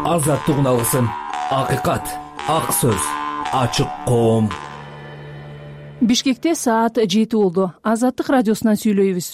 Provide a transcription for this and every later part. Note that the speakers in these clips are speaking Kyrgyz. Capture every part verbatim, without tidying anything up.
Азаттыгын алгысың. Акыйкат, ак сөз, ачык коом. Бишкекте саат жети болду. Азаттык радиосунан сүйлөйбүз.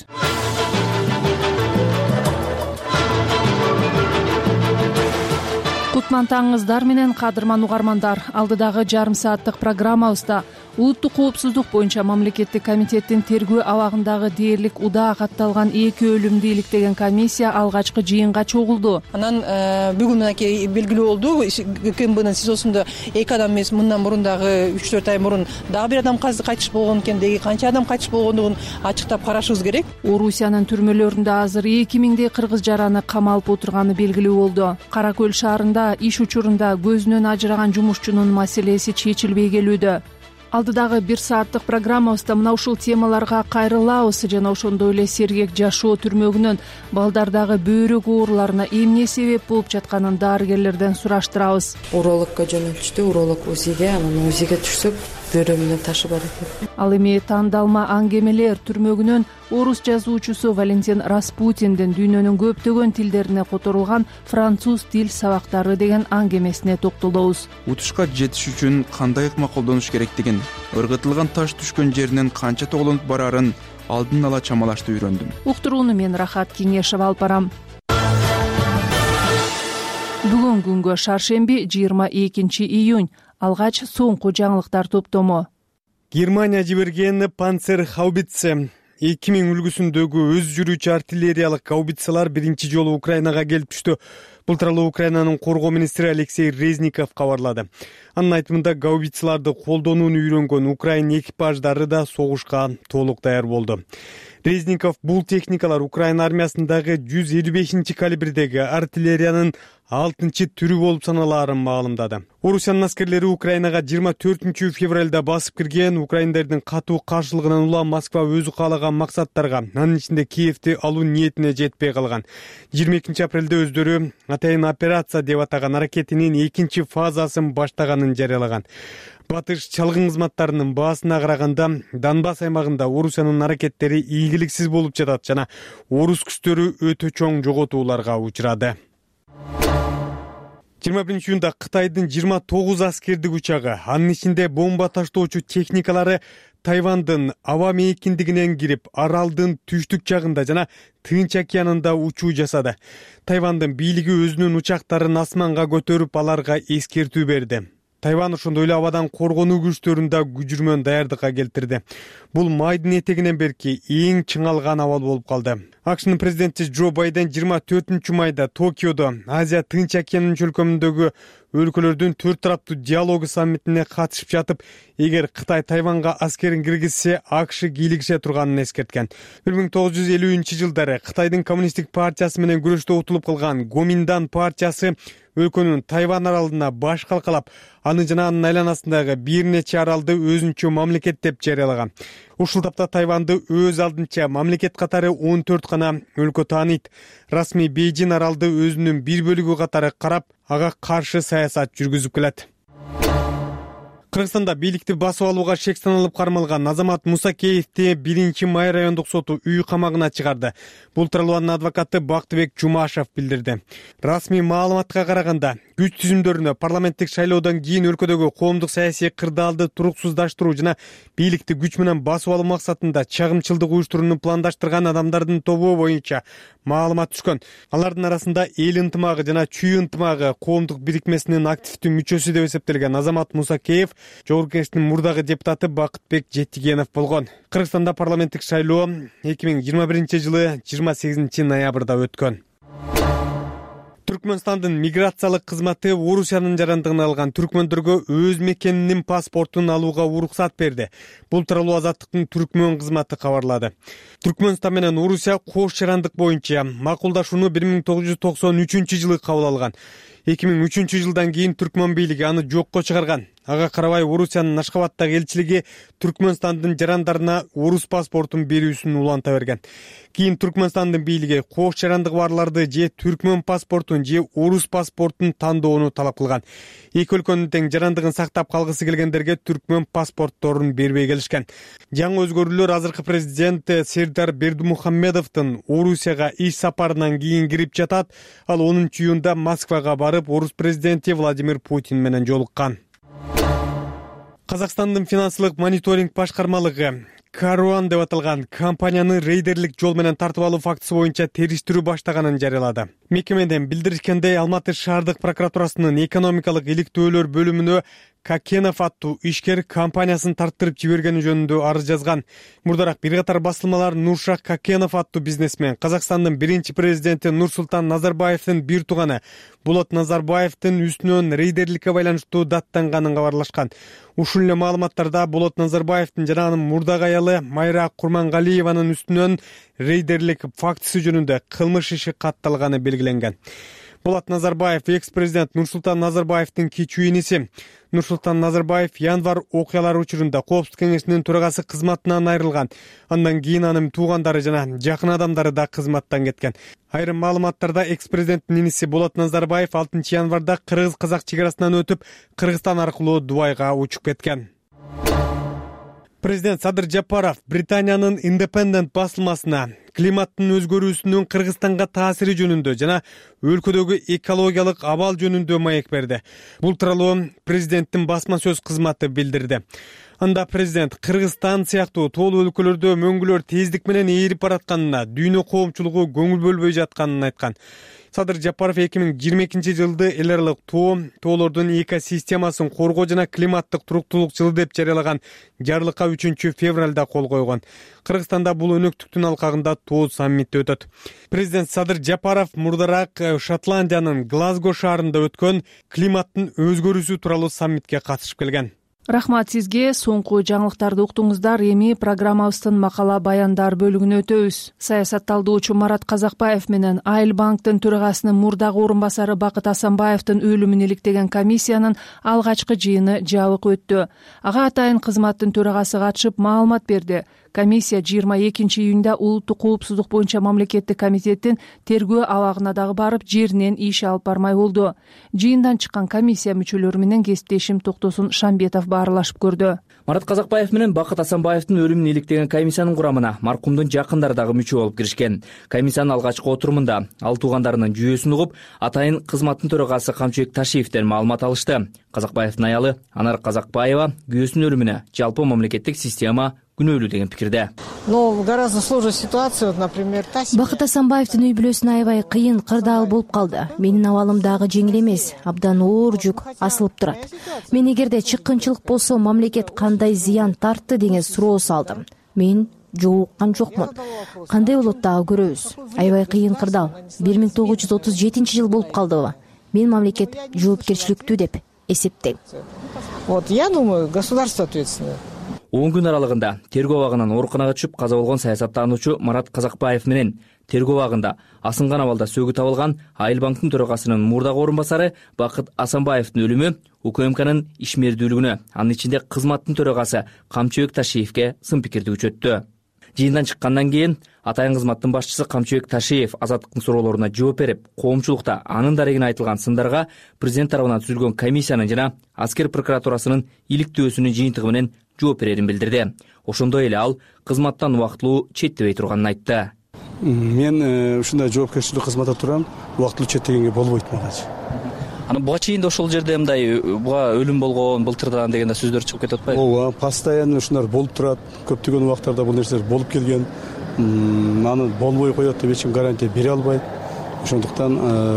Кутман таңыңыздар менен кадырман угармандар. Алдыдагы жарым сааттык программабызда улуттук коопсуздук боюнча мамлекеттик комитеттин тергөө абагындагы дээрлик удаа катталган эки өлүмдү иликтеген комиссия алгачкы жыйынга чогулду. Анан бүгүн мынакей белгилүү болду. КМБнын СИЗОсунда эки адам эмес, мындан мурун дагы үч төрт ай мурун дагы бир адам кайтыш болгон экен. Деги канча адам кайтыш болгондугун ачыктап карашыбыз керек. Орусиянын түрмөлөрүндө азыр эки миңдей кыргыз жараны камалып отурганы белгилүү болду. Кара Көл шаарында иш учурунда көзүнөн ажыраган жумушчунун маселеси чечилбей келүүдө. Алдыдагы бир сааттык программабызда мына ушул темаларга кайрылабыз жана ошондой эле сергек жашоо түрмөгүнөн балдардагы бөйрөк ооруларына эмне себеп болуп жатканын дарыгерлерден сураштырабыз. Урологко жөнөтүштү, уролог УЗИге, анан УЗИге түшсөк бөйрө менен ташы бар экен. Ал эми тандалма аңгемелер түрмөгүнөн орус жазуучусу Валентин Распутиндин дүйнөнүн көптөгөн тилдерине которулган француз тил сабактары деген аңгемесине токтолобуз. Утушка жетиш үчүн кандай ыкма колдонуш керектигин, ыргытылган таш түшкөн жеринен канча тоголонуп барарын алдын ала чамалашты үйрөндүм. Уктурууну мен Рахат Кеңешева алып барам. Бүгүн күнгө шаршемби жыйырма экинчи июнь. Алгач соңку жаңылыктар топтому. Германия жиберген Панцер хаубитсе эки миң үлгүсүндөгү өз жүрүүчү артиллериялык гаубицалар биринчи жолу Украинага келип түштү. Бул тууралуу Украинанын коргоо министри Алексей Резников кабарлады. Анын айтымында гаубицаларды колдонууну үйрөнгөн Украин экипаждары да согушка толук даяр болду. Резников бул техникалар Украин армиясындагы жүз элүү бешинчи калибрдеги артиллериянын алтынчы түрү болуп саналаарын маалымдады. Орусиянын аскерлери Украинага жыйырма төртүнчү февралда басып кирген. Украиндердин катуу каршылыгынан улам Москва өзү каалаган максаттарга, анын ичинде Киевти алуу ниетине жетпей калган. жыйырма экинчи апрелде өздөрү атайын операция деп атаган аракетинин экинчи фазасын баштаганын жарыялаган. Батыш чалгын кызматтарынын баасына караганда Донбасс аймагында Орусиянын аракеттери ийгиликсиз болуп жатат жана орус күчтөрү өтө чоң жоготууларга учурады. жыйырма биринчи июнда Кытайдын жыйырма тогуз аскердик учагы, анын ичинде бомба таштоочу техникалары Тайвандын аба мейкиндигинен кирип, аралдын түштүк жагында жана Тынч океанында учуу жасады. Тайвандын бийлиги өзүнүн учактарын асманга көтөрүп, аларга эскертүү берди. Тайвань ошондой эле абадан коргонуу күчтөрүн да күжүрмөн даярдыкка келтирди. Бул майдын этегинен берки эң чыңалган абал болуп калды. АКШнын президенти Джо Байден жыйырма төртүнчү майда Токиодо Азия Тынч океанынын чөлкөмүндөгү өлкөлөрдүн төрт тараптуу диалогу саммитине катышып жатып, эгер Кытай Тайванга аскерин киргизсе, АКШ кийлигише турганын эскерткен. бир миң тогуз жүз элүүнчү жылдары Кытайдын коммунисттик партиясы менен күрөштө утулуп калган Гоминдан партиясы өлкөнүн Тайвань аралына баш калкалап, аны жана анын айланасындагы бир нече аралды өзүнчө мамлекет деп жарыялаган. Ушул тапта Тайванды өз алдынча мамлекет катары он төрт гана өлкө тааныйт. Расмий Бейжин аралды өзүнүн бир бөлүгү катары карап, ага каршы саясат жүргүзүп келет. Кыргызстанда бийликти басып алууга шек саналып кармалган Азамат Мусакеевди биринчи май райондук соту үй камагына чыгарды. Бул тууралуу анын адвокаты Бактыбек Жумашев билдирди. Расмий маалыматка караганда, күч түзүмдөрүнө парламенттик шайлоодон кийин өлкөдөгү коомдук саясий кырдаалды туруксуздаштыруу жана бийликти күч менен басып алуу максатында чагымчылдык уюштурууну пландаштырган адамдардын тобу боюнча маалымат түшкөн. Алардын арасында эл ынтымагы жана чүй ынтымагы коомдук бирикмесинин активдүү мүчөсү деп эсептелген Азамат Мусакеев Жогорку Кеңештин мурдагы депутаты Бакытбек Жетигенов болгон. Кыргызстанда парламенттик шайлоо эки миң жыйырма биринчи жылы жыйырма сегизинчи ноябрда өткөн. Түркмөнстандын миграциялык кызматы Орусиянын жарандыгын алган түркмөндөргө өз мекенинин паспортун алууга уруксат берди. Бул тууралуу Азаттыктын түркмөн кызматы кабарлады. Түркмөнстан менен Орусия кош жарандык боюнча макулдашууну бир миң тогуз жүз токсон үчүнчү жылы кабыл алган. эки миң үчүнчү жылдан кийин түркмөн бийлиги аны жокко чыгарган. Ага карабай Орусиянын Ашхабадтагы элчилиги Түркмөнстандын жарандарына орус паспортун берүүсүн уланта берген. Кийин Түркмөнстандын бийлиги кош жарандыгы барларды же түркмөн паспортун же орус паспортун тандоону талап кылган. Эки өлкөнүн тең жарандыгын сактап калгысы келгендерге түркмөн паспортторун бербей келишкен. Жаңы өзгөрүүлөр азыркы президент Сердар Бердимухамедовдун Орусияга иш сапарынан кийин кирип жатат. Ал онунчу июнда Москвага барып барып орус президенти Владимир Путин менен жолуккан. Казакстандын финансылык мониторинг башкармалыгы Каруан деп аталган компанияны рейдерлик жол менен тартып алуу фактысы боюнча териштирүү баштаганын жарыялады. Мекемеден билдиришкендей, Алматы шаардык прокуратурасынын экономикалык иликтөөлөр бөлүмүнө Какенов аттуу ишкер компаниясын тарттырып жибергени жөнүндө арыз жазган. Мурдараак бир катар басылмалар Нуршах Какенов аттуу бизнесмен Казакстандын биринчи президенти Нурсултан Назарбаевдин бир тууганы Болот Назарбаевдин үстүнөн рейдерликке байланыштуу даттанганын кабарлашкан. Ушул эле маалыматтарда Болот Назарбаевдин жана анын мурдагы аялы Майра Курмангалиеванын үстүнөн рейдерлик фактысы жөнүндө кылмыш иши катталганы белгиленген. Болот Назарбаев экс-президент Нурсултан Назарбаевдин кичүү иниси. Нурсултан Назарбаев январь окуялары учурунда Коопсуздук кеңешинин төрагасы кызматынан айрылган. Андан кийин анын туугандары жана жакын адамдары да кызматтан кеткен. Айрым маалыматтарда экс-президенттин иниси Болот Назарбаев алтынчы январда кыргыз-казак чек арасынан өтүп, Кыргызстан аркылуу Дубайга учуп кеткен. Президент Садыр Жапаров Британиянын Independent басылмасына климаттын өзгөрүүсүнүн Кыргызстанга таасири жөнүндө жана өлкөдөгү экологиялык абал жөнүндө маек берди. Бул тууралуу президенттин басма сөз кызматы билдирди. Анда президент Кыргызстан сыяктуу тоолуу өлкөлөрдө мөңгүлөр тездик менен ээрип баратканына, дүйнө коомчулугу көңүл бөлбөй жатканын айткан. Садыр Жапаров эки миң жыйырма экинчи жылды эл аралык тоо, тоолордун экосистемасын коргоо жана климаттык туруктуулук жылы деп жарыялаган жарлыкка үчүнчү февралда кол койгон. Кыргызстанда бул өнөктүктүн алкагында тоо саммити өтөт. Президент Садыр Жапаров мурдараак Шотландиянын Глазго шаарында өткөн климаттын өзгөрүүсү тууралуу саммитке катышып келген. Рахмат сизге. Соңку жаңылыктарды уктуңуздар. Эми программабыздын макала баяндар бөлүгүнө өтөбүз. Саясатталдоочу Марат Казакбаев менен Айыл банктын төрагасынын мурдагы орун басары Бакыт Асанбаевдин өлүмүн иликтеген комиссиянын алгачкы жыйыны жабык өттү. Ага атайын кызматтын төрагасы катышып маалымат берди. Комиссия жыйырма экинчи июнда улуттук коопсуздук боюнча мамлекеттик комитеттин тергөө абагына дагы барып, жеринен иш алып бармай болду. Жыйындан чыккан комиссия мүчөлөрү менен кесиптешим Токтосун Шамбетов баарлашып көрдү. Марат Казакбаев менен Бакыт Асанбаевдин өлүмүн иликтеген комиссиянын курамына маркумдун жакындары дагы мүчө болуп киришкен. Комиссиянын алгачкы отурумунда ал туугандарынын жүйөсүн угуп, атайын кызматтын төрагасы Камчыбек Ташиевден маалымат алышты. Казакбаевдин аялы Анар Казакбаева күйөөсүнүн өлүмүнө жалпы мамлекеттик система күнөөлүү деген пикирде. Но гораздо сложная ситуация, вот, например, Бакыт Асанбаевдин үй бүлөсүнө аябай кыйын, кырдаал болуп калды. Менин абалым дагы жеңил эмес, абдан оор жүк асылып турат. Мен эгерде чыккынчылык болсо, мамлекет кандай зыян тартты деген суроо салдым. Мен жооккан жокмун. Кандай болот дагы көрөбүз. Аябай кыйын кырдаал. бир миң тогуз жүз отуз жетинчи жыл болуп калдыбы? Мен мамлекет жоопкерчиликтүү деп эсептейм. Вот я думаю, государство ответственное. он күн аралыгында тергөө абагынан ооруканага түшүп каза болгон саясаттануучу Марат Казакбаев менен тергөө абагында асынган абалда сөгү табылган Айыл банктын төрагасынын мурдагы орун басары Бакыт Асанбаевдин өлүмү УКМКнын ишмердүүлүгүнө, анын ичинде кызматтын төрагасы Камчыбек Ташиевке сын пикирди күчөттү. Жыйындан чыккандан кийин атайын кызматтын башчысы Камчыбек Ташиев азаттыктын суроолоруна жооп берип, коомчулукта анын дарегине айтылган сындарга президент тарабынан түзүлгөн комиссиянын жана аскер прокуратурасынын иликтөөсүнүн жыйынтыгы менен жооп берерин билдирди. Ошондой эле ал кызматтан убактылуу четтебей турганын айтты. Мен ушундай жоопкерчилик кызматта турам, убактылуу четтегенге болбойт магачы. Анан буга чейин да ошол жерде мындай буга өлүм болгон былтырдан деген да сөздөр чыгып кетип атпайбы? Ооба, постоянно ушундар болуп турат. Көптөгөн убактарда бул нерселер болуп келген. Аны болбой коет деп эч ким гарантия бере албайт. Ошондуктан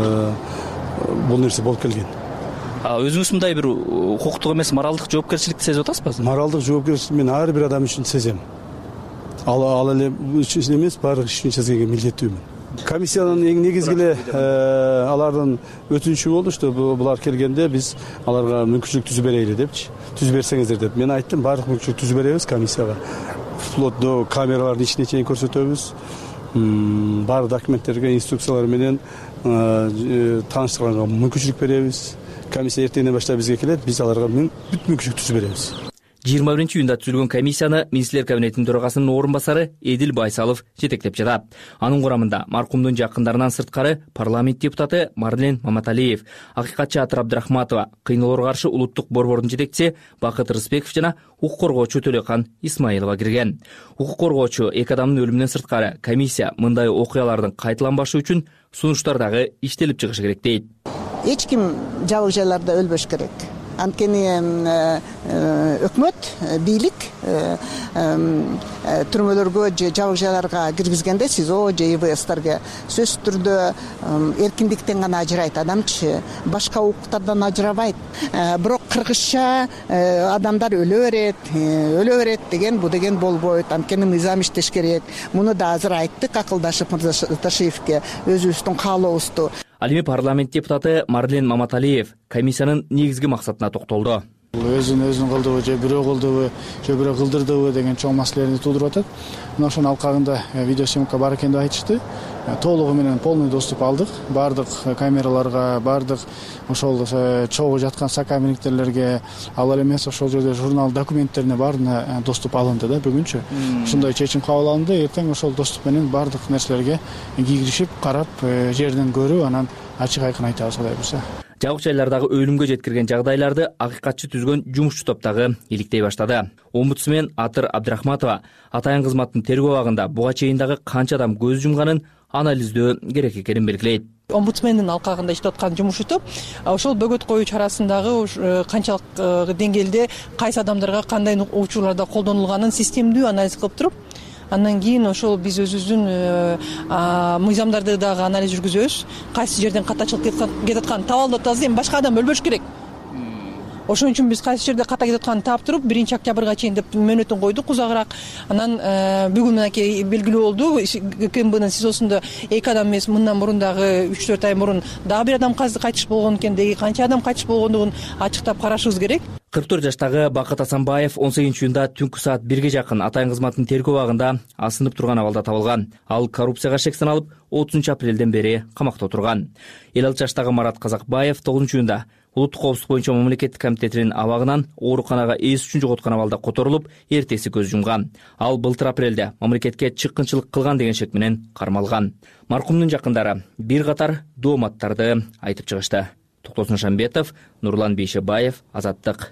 бул нерсе болуп келген. Өзүңүз мындай бир укуктук эмес, моралдык жоопкерчиликти сезип атасызбы? Моралдык жоопкерчилик мен ар бир адам үчүн сезем. Ал ал эле үчүн эмес, баардык иш үчүн сезгенге милдеттүүмүн. Комиссиянын эң негизги эле алардын өтүнүчү болду, что булар келгенде биз аларга мүмкүнчүлүк түзүп берели депчи. Түзүп берсеңиздер деп. Мен айттым, баардык мүмкүнчүлүк түзүп беребиз комиссияга. Вплоть до камералардын ичине чейин көрсөтөбүз. Баардык документтерге, инструкциялар менен тааныштырганга мүмкүнчүлүк беребиз. Комиссия эртеңден баштап бизге келет, биз аларга бүт мүмкүнчүлүк түзүп беребиз. жыйырма биринчи июнда түзүлгөн комиссияны министрлер кабинетинин төрагасынын орун басары Эдил Байсалов жетектеп жатат. Анын курамында маркумдун жакындарынан сырткары парламент депутаты Марлен Маматалиев, акыйкатчы Атыр Абдрахматова, кыйноолорго каршы улуттук борбордун жетекчиси Бакыт Рыспеков жана укук коргоочу Төлөкан Исмаилова кирген. Укук коргоочу эки адамдын өлүмүнөн сырткары комиссия мындай окуялардын кайталанбашы үчүн сунуштар дагы иштелип чыгышы керек дейт. эч ким жабык жайларда өлбөш керек. Анткени өкмөт, бийлик түрмөлөргө же жабык жайларга киргизгенде СИЗО же И В С'терге сөзсүз түрдө эркиндиктен гана ажырайт. Адамчы башка укуктардан ажырабайт. Бирок кыргызча адамдар өлө берет, өлө берет деген бу деген болбойт. Анткени мыйзам иштеш керек. Муну да азыр айттык акылдашып Мырзаташиевке өзүбүздүн каалообузду. Ал эми парламент депутаты Марлен Маматалиев комиссиянын негизги максатына токтолду. Өзүн өзүн кылдыбы же бирөө кылдыбы же бирөө кылдырдыбы деген чоң маселелерди туудуруп атат. Мына ошонун алкагында видеосъемка бар экен деп айтышты. Толугу менен полный доступ алдык. Бардык камераларга, бардык ошол чогуу жаткан сокамерниктерлерге, ал эле эмес ошол жерде журнал документтерине баарына доступ алынды да бүгүнчү. Ушундай чечим кабыл алынды. Эртең ошол доступ менен бардык нерселерге кийгиришип, карап, жерден көрүп, анан ачык айкын айтабыз Кудай буйрса. Жабык жайлардагы өлүмгө жеткирген жагдайларды акыйкатчы түзгөн жумушчу топ дагы иликтей баштады. Омбудсмен Атыр Абдрахматова атайын кызматтын тергөө абагында буга чейин дагы канча адам көз жумганын анализдөө керек экенин белгилейт. Омбудсмендин алкагында иштеп аткан жумушчу топ ошол бөгөт коюу чарасындагы канчалык деңгээлде кайсы адамдарга кандай учурларда колдонулганын системдүү анализ кылып туруп, андан кийин ошол биз өзүбүздүн мыйзамдарды дагы анализ жүргүзөбүз. Кайсы жерден катачылык кетип атканын таап алып атабыз. Эми башка адам өлбөш керек. Ошон үчүн биз кайсы жерде ката кетип атканын таап туруп, биринчи октябрга чейин деп мөөнөтүн койдук узагыраак. Анан бүгүн мынакей белгилүү болду. КМБнын СИЗОсунда эки адам эмес, мындан мурун дагы үч төрт ай мурун дагы бир адам кайтыш болгон экен. Деги канча адам кайтыш болгондугун ачыктап карашыбыз керек. кырк төрт жаштагы Бакыт Асанбаев он сегизинчи июнда түнкү саат бирге жакын атайын кызматтын тергөө абагында асынып турган абалда табылган. Ал коррупцияга шек саналып, отузунчу апрелден бери камакта отурган. элүү алты жаштагы Марат Казакбаев тогузунчу июнда улуттук коопсуздук боюнча мамлекеттик комитетинин абагынан ооруканага эс үчүн жоготкон абалда которулуп, эртеси көз жумган. Ал былтыр апрелде мамлекетке чыккынчылык кылган деген шек менен кармалган. Маркумдун жакындары бир катар дооматтарды айтып чыгышты. Токтосун Шамбетов, Нурлан Бейшебаев, Азаттык.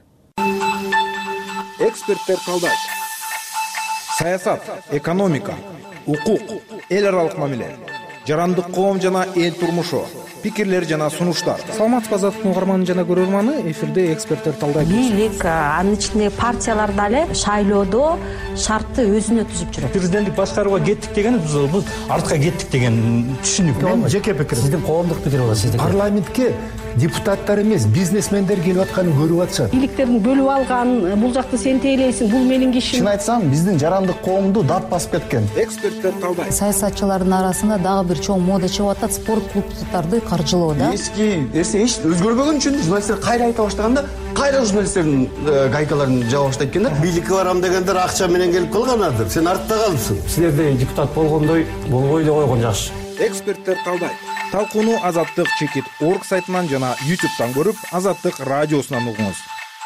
Эксперттер талдайт. Саясат, экономика, укук, эл аралык мамиле, жарандык коом жана эл турмушу, пикирлер жана сунуштар. Саламатсызбы Азаттык угарманы жана көрөрманы, эфирде эксперттер талдайт. Бийлик, анын ичинде партиялар дагы шайлоодо шартты өзүнө түзүп жүрөт. Президенттик башкарууга кеттик деген биз артка кеттик деген түшүнүк. Мен жеке пикирим. Сиздин коомдук пикир болот сиздин. Парламентке депутаттар эмес, бизнесмендер келип атканын көрүп атышат. Бийликтердин бөлүп алган, бул жакты сен тейлейсиң, бул менин кишим. Чын айтсам, биздин жарандык коомду дат басып кеткен. Эксперттер талдайт. Саясатчылардын арасында дагы бир чоң мода чыгып атат, спорт клубдарды каржылоо да. Эски эсе эч өзгөрбөгөн үчүн журналисттер кайра айта баштаганда, кайра журналисттердин гайкаларын жаба баштайт экен да. Бийликке барам дегендер акча менен келип калганадыр. Сен артта калыпсың. Силерде депутат болгондой болбой эле койгон жакшы. Эксперттер талдайт. Талкууну Азаттык чекит орг сайтынан жана ютубтан көрүп, Азаттык радиосунан угуңуз.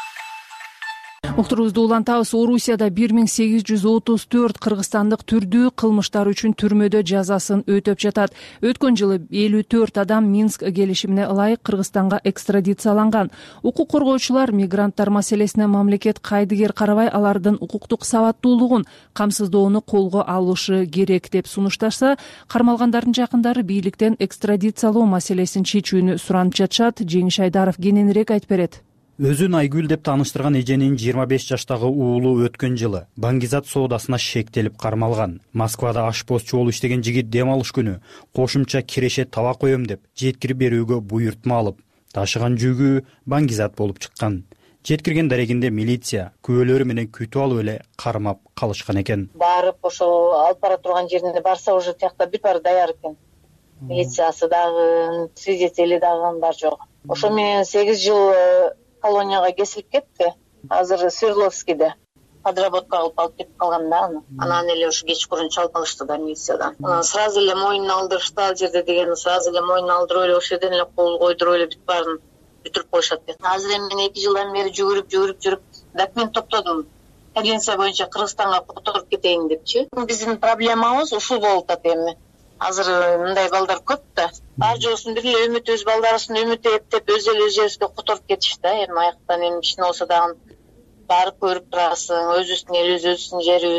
Уктурубузду улантабыз. Орусияда бир миң сегиз жүз отуз төрт кыргызстандык түрдүү кылмыштар үчүн түрмөдө жазасын өтөп жатат. Өткөн жылы элүү төрт адам Минск келишимине ылайык Кыргызстанга экстрадицияланган. Укук коргоочулар мигранттар маселесине мамлекет кайдыгер карабай алардын укуктук сабаттуулугун камсыздоону колго алышы керек деп сунушташса, кармалгандардын жакындары бийликтен экстрадициялоо маселесин чечүүнү суранып жатышат. Жеңиш Айдаров кененирээк айтып берет. Өзүн Айгүл деп тааныштырган эженин жыйырма беш жаштагы уулу өткөн жылы баңгизат соодасына шектелип кармалган. Москвада ашпозчу болуп иштеген жигит дем алыш күнү кошумча киреше таба коем деп жеткирип берүүгө буйртма алып, ташыган жүгү баңгизат болуп чыккан. Жеткирген дарегинде милиция күбөлөрү менен күтүп алып эле кармап калышкан экен. Барып ошол алып бара турган жеринде барса уже тиякта бүт баары даяр экен. Милициясы дагы, свидетели дагы бар жок. Ошо менен сегиз жыл колонияга кесилип кетти. Азыр Свердловскийде подработка кылып алып кетип калган да аны. Анан эле ушу кечкурун чалып алышты да милициядан. Анан сразу эле мойнуна алдырышты, ал жерде деген сразу эле мойнуна алдырып эле ошол жерден эле кол койдуруп эле бүт баарын бүтүрүп коюшат экен. Азыр эми мен эки жылдан бери жүгүрүп жүгүрүп жүрүп документ топтодум. Конвенция боюнча Кыргызстанга которуп кетейин депчи. Биздин проблемабыз ушул болуп атат эми. Азыр мындай балдар көп да. Бар жоосун бир эле үмүт өз балдарысын үмүт эптеп өз эле өз жерибизге которуп кетишти да. Эми аяктан эми кичине болсо дагы барып көрүп турасың, өзүбүздүн элибиз, өзүбүздүн жерибиз.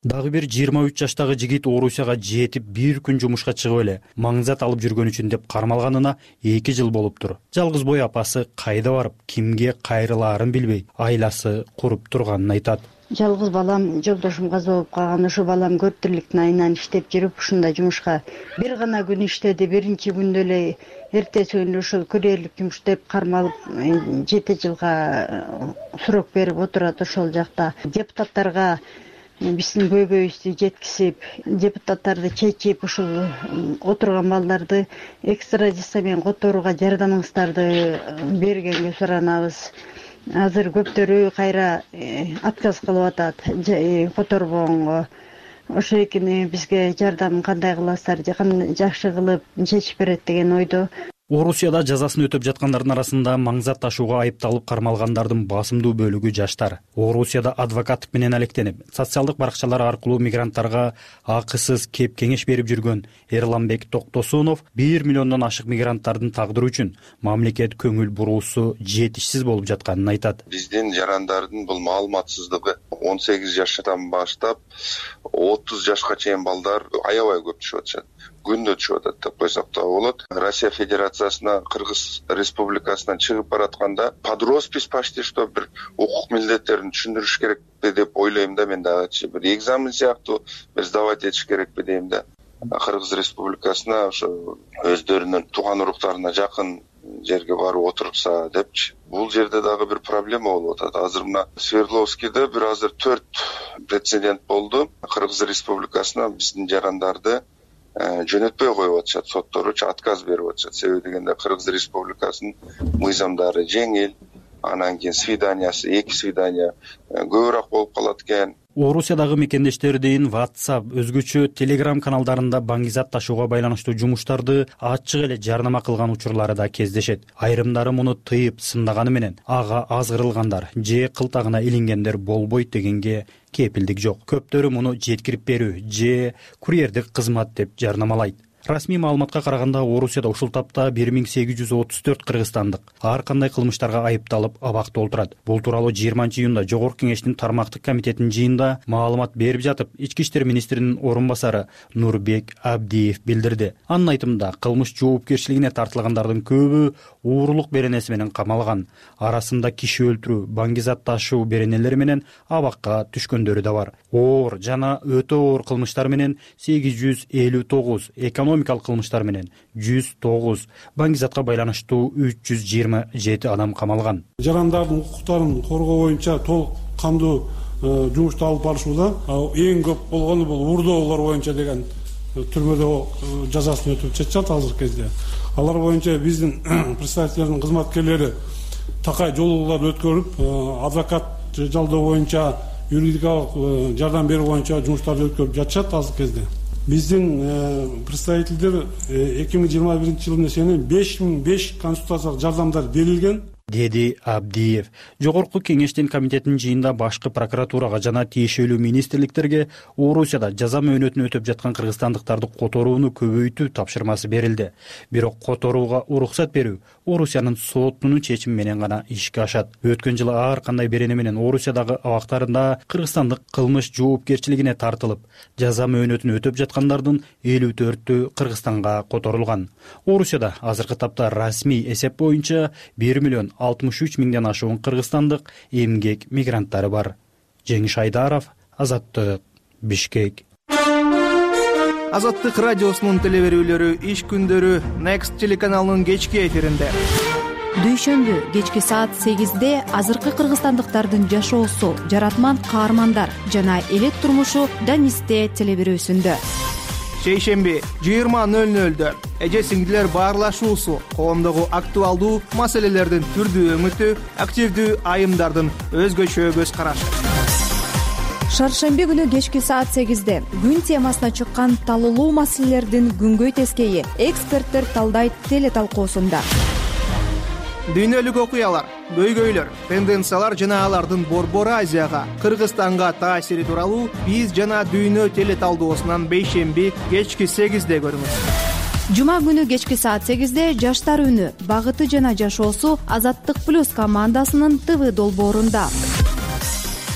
Дагы бир жыйырма үч жаштагы жигит Орусияга жетип бир күн жумушка чыгып эле маңзат алып жүргөн үчүн деп кармалганына эки жыл болуптур. Жалгыз бой апасы кайда барып, кимге кайрылаарын билбей, айласы куруп турганын айтат. Жалгыз балам жолдошум каза болуп калган. Ошо балам көрт тирликтин айынан иштеп жүрүп, ушунда жумушка бир гана күн иштеди. Биринчи күндө эле эртеси күнү ушул күрээрлик жумуш деп кармалып жети жылга срок берип отурат ошол жакта. Депутаттарга биздин көйгөйүбүздү жеткизип, депутаттарды чечип, ушул отурган балдарды экстрадиция менен которууга жардамыңыздарды бергенге суранабыз. Азыр көптөрү кайра отказ кылып атат которбогонго. Ошо экини бизге жардам кандай кыласыздар, жакшы кылып чечип берет деген ойдо. Орусияда жазасын өтөп жаткандардын арасында маңзат ташууга айыпталып кармалгандардын басымдуу бөлүгү жаштар. Орусияда адвокаттык менен алектенип, социалдык баракчалар аркылуу мигранттарга акысыз кеп кеңеш берип жүргөн Эрланбек Токтосунов бир миллиондон ашык мигранттардын тагдыры үчүн мамлекет көңүл буруусу жетишсиз болуп жатканын айтат. Биздин жарандардын бул маалыматсыздыгы он сегиз жаштан баштап отуз жашка чейин балдар аябай көп түшүп атышат. Күндө түшүп атат деп койсок да болот. Россия Федерациясына, Кыргыз Республикасынан чыгып баратканда под роспись почти что бир укук милдеттерин түшүндүрүш керекпи деп ойлойм да мен дагычы. Бир экзамен сыяктуу бир сдавать этиш керекпи дейм да. Кыргыз Республикасына ошо өздөрүнүн тууган уруктарына жакын жерге барып отурса депчи. Бул жерде дагы бир проблема болуп атат. Азыр мына Свердловскийде бир азыр төрт прецедент болду. Кыргыз Республикасына биздин жарандарды жөнөтпөй коюп атышат, сотторучу отказ берип атышат. Себеби дегенде Кыргыз Республикасынын мыйзамдары жеңил, анан кийин свиданиясы, эки свидания көбүрөөк болуп калат экен. Орусиядагы мекендештердин WhatsApp, өзгөчө Telegram каналдарында баңгизат ташууга байланыштуу жумуштарды ачык эле жарнама кылган учурлары да кездешет. Айрымдары муну тыйып сындаганы менен ага азгырылгандар же кылтагына илингендер болбойт дегенге кепилдик жок. Көптөрү муну жеткирип берүү же курьердик кызмат деп жарнамалайт. Расмий маалыматка караганда Орусияда ушул тапта бир миң сегиз жүз отуз төрт кыргызстандык ар кандай кылмыштарга айыпталып абакта отурат. Бул тууралуу жыйырманчы июнда Жогорку Кеңештин тармактык комитетинин жыйынында маалымат берип жатып, Ички иштер министринин орун басары Нурбек Абдиев билдирди. Анын айтымында, кылмыш жоопкерчилигине тартылгандардын көбү уурулук беренеси менен камалган. Арасында киши өлтүрүү, баңгизат ташуу беренелери менен абакка түшкөндөрү да бар. Оор жана өтө оор кылмыштар менен сегиз жүз элүү тогуз, экономикалык кылмыштар менен жүз тогуз, баңгизатка байланыштуу үч жүз жыйырма жети адам камалган. Жарандардын укуктарын коргоо боюнча толук кандуу жумушту алып барышууда эң көп болгону бул уурдоолор боюнча деген түрмөдө жазасын өтүп жатышат азыркы кезде. Алар боюнча биздин представительдердин кызматкерлери такай жолугуулар өткөрүп, адвокат жалдоо боюнча, юридикалык жардам берүү боюнча жумуштарды өткөрүп жатышат азыркы кезде. Биздин представительдер эки миң жыйырма биринчи жылдын эсебинен беш миң беш консультациялык жардамдар берилген, деди Абдиев. Жогорку Кеңештин комитетинин жыйында башкы прокуратурага жана тиешелүү министрликтерге Орусияда жаза мөөнөтүн өтөп жаткан кыргызстандыктарды которууну көбөйтүү тапшырмасы берилди. Бирок которууга уруксат берүү Орусиянын сотунун чечими менен гана ишке ашат. Өткөн жылы ар кандай берене менен Орусиядагы абактарында кыргызстандык кылмыш жоопкерчилигине тартылып, жаза мөөнөтүн өтөп жаткандардын элүү төртү Кыргызстанга которулган. Орусияда азыркы тапта расмий эсеп боюнча бир миллион алтымыш үч миңден ашуун кыргызстандык эмгек мигранттары бар. Жеңиш Айдаров, Азаттык, Бишкек. Азаттык радиосунун телеберүүлөрү иш күндөрү Next телеканалынын кечки эфиринде. Дүйшөмбү кечки саат сегизде азыркы кыргызстандыктардын жашоосу, жаратман каармандар жана элек турмушу Данисте телеберүүсүндө. Шейшемби жыйырма нөл нөлдө эже сиңдилер баарлашуусу, коомдогу актуалдуу маселелердин түрдүү өңүтү, активдүү айымдардын өзгөчө көз карашы. Шаршемби күнү кечки саат сегизде күн темасына чыккан талуулуу маселелердин күнгөй тескейи эксперттер талдайт теле талкуусунда. Дүйнөлүк окуялар, көйгөйлөр, тенденциялар жана алардын Борбор Азияга, Кыргызстанга таасири тууралуу биз жана дүйнө теле талдоосунан бейшемби кечки сегизде көрүңүз. Жума күнү кечки саат сегизде жаштар үнү, багыты жана жашоосу Азаттык плюс командасынын ТВ долбоорунда.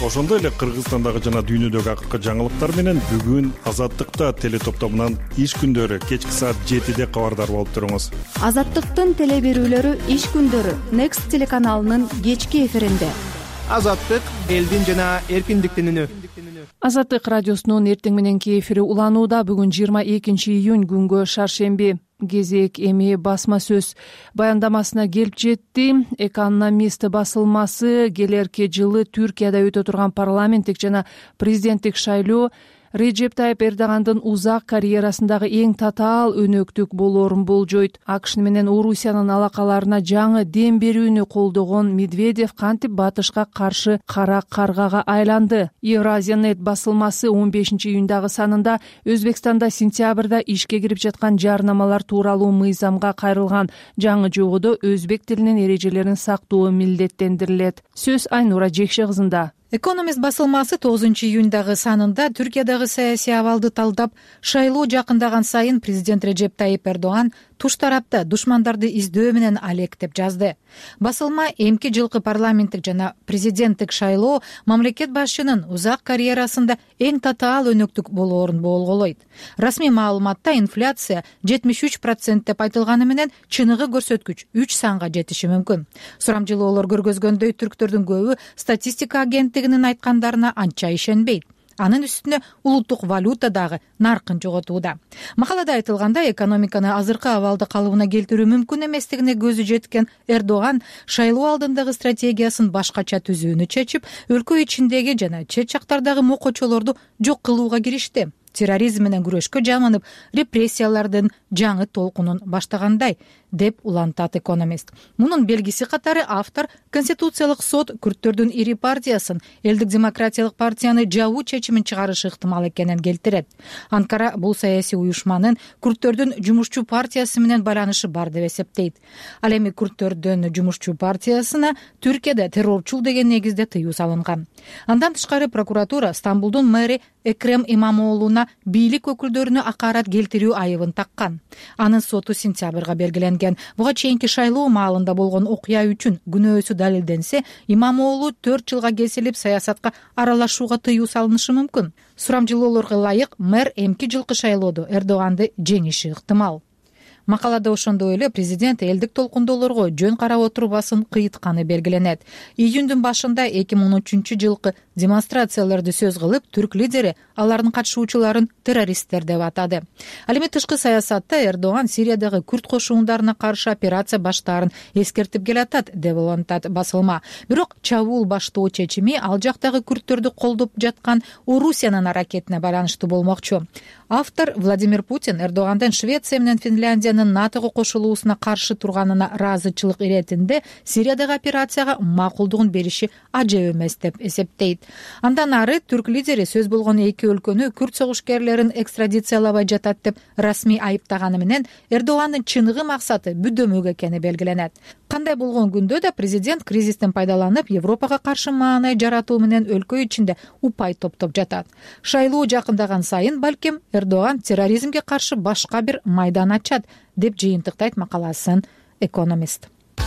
ошондой эле Кыргызстандагы жана дүйнөдөгү акыркы жаңылыктар менен бүгүн Азаттыкта теле топтомунан иш күндөрү кечки саат жетиде кабардар болуп туруңуз. Азаттыктын теле берүүлөрү иш күндөрү Next телеканалынын кечки эфиринде. Азаттык элдин жана эркиндиктин үнү. Азаттык радиосунун эртең мененки эфири уланууда. Бүгүн жыйырма экинчи июнь күнгө шаршемби. Кезек эми басма сөз баяндамасына келип жетти. Экономист басылмасы келерки жылы Түркияда өтө турган парламенттик жана президенттик шайлоо Режеп Тайып Эрдогандын узак карьерасындагы эң татаал өнөктүк болоорун болжойт. АКШ менен Орусиянын алакаларына жаңы дем берүүнү колдогон Медведев кантип батышка каршы кара каргага айланды. Евразия.нет басылмасы он бешинчи июндагы санында Өзбекстанда сентябрда ишке кирип жаткан жарнамалар тууралуу мыйзамга кайрылган жаңы жободо өзбек тилинин эрежелерин сактоо милдеттендирилет. Сөз Айнура Жекше кызында. Экономист басылмасы тогузунчу июндагы санында Түркиядагы саясий абалды талдап, шайлоо жакындаган сайын президент Режеп Тайып Эрдоган туш тарапта душмандарды издөө менен алек деп жазды. Басылма эмки жылкы парламенттик жана президенттик шайлоо мамлекет башчынын узак карьерасында эң татаал өнөктүк болоорун болголойт. Расмий маалыматта инфляция жетимиш үч процент деп айтылганы менен чыныгы көрсөткүч үч санга жетиши мүмкүн. Сурамжылоолор көргөзгөндөй түрктөрдүн көбү статистика агенттигинин айткандарына анча ишенбейт. Анын үстүнө улуттук валюта дагы наркын жоготууда. Макалада айтылгандай, экономиканы азыркы абалды калыбына келтирүү мүмкүн эместигине көзү жеткен Эрдоган шайлоо алдындагы стратегиясын башкача түзүүнү чечип, өлкө ичиндеги жана чет жактардагы мокочолорду жок кылууга киришти. Терроризм менен күрөшкө жаманып, репрессиялардын жаңы толкунун баштагандай деп улантат экономист. Мунун белгиси катары автор Конституциялык сот күрттөрдүн ири партиясын, Элдик демократиялык партияны жабуу чечимин чыгарышы ыктымал экенин келтирет. Анкара бул саясий уюшманын күрттөрдүн жумушчу партиясы менен байланышы бар деп эсептейт. Ал эми күрттөрдүн жумушчу партиясына Түркияда террорчул деген негизде тыюу салынган. Андан тышкары прокуратура Стамбулдун мэри Экрем Имамоолуна бийлик өкүлдөрүнө акарат келтирүү айыбын таккан. Анын соту сентябрга белгиленген. Буга чейинки шайлоо маалында болгон окуя үчүн күнөөсү далилденсе, Имамоолу төрт жылга кесилип саясатка аралашууга тыюу салынышы мүмкүн. Сурамжылоолорго ылайык, мэр эмки жылкы шайлоодо Эрдоганды жеңиши ыктымал. Макалада ошондой эле президент элдик толкундоолорго жөн карап отурбасын кыйытканы белгиленет. Июндун башында эки миң он үчүнчү жылкы демонстрацияларды сөз кылып, түрк лидери алардын катышуучуларын террористтер деп атады. Ал эми тышкы саясатта Эрдоган Сириядагы күрт кошууңдарына каршы операция баштаарын эскертип келатат деп улантат басылма. Бирок чабуул баштоо чечими ал жактагы күрттөрдү колдоп жаткан Орусиянын аракетине байланыштуу болмокчу. Автор Владимир Путин Эрдогандан Швеция менен Финляндиянын НАТОго кошулуусуна каршы турганына ыраазычылык иретинде Сириядагы операцияга макулдугун бериши ажеп эмес деп эсептейт. Андан ары түрк лидери сөз болгон эки өлкөнү күрт согушкерлерин экстрадициялабай жатат деп расмий айыптаганы менен Эрдогандын чыныгы максаты бүдөмөк экени белгиленет. Кандай болгон күндө да президент кризистен пайдаланып Европага каршы маанай жаратуу менен өлкө ичинде упай топтоп жатат. Шайлоо жакындаган сайын балким Эрдоган терроризмге каршы башка бир майдан ачат деп жыйынтыктайт макаласын экономист.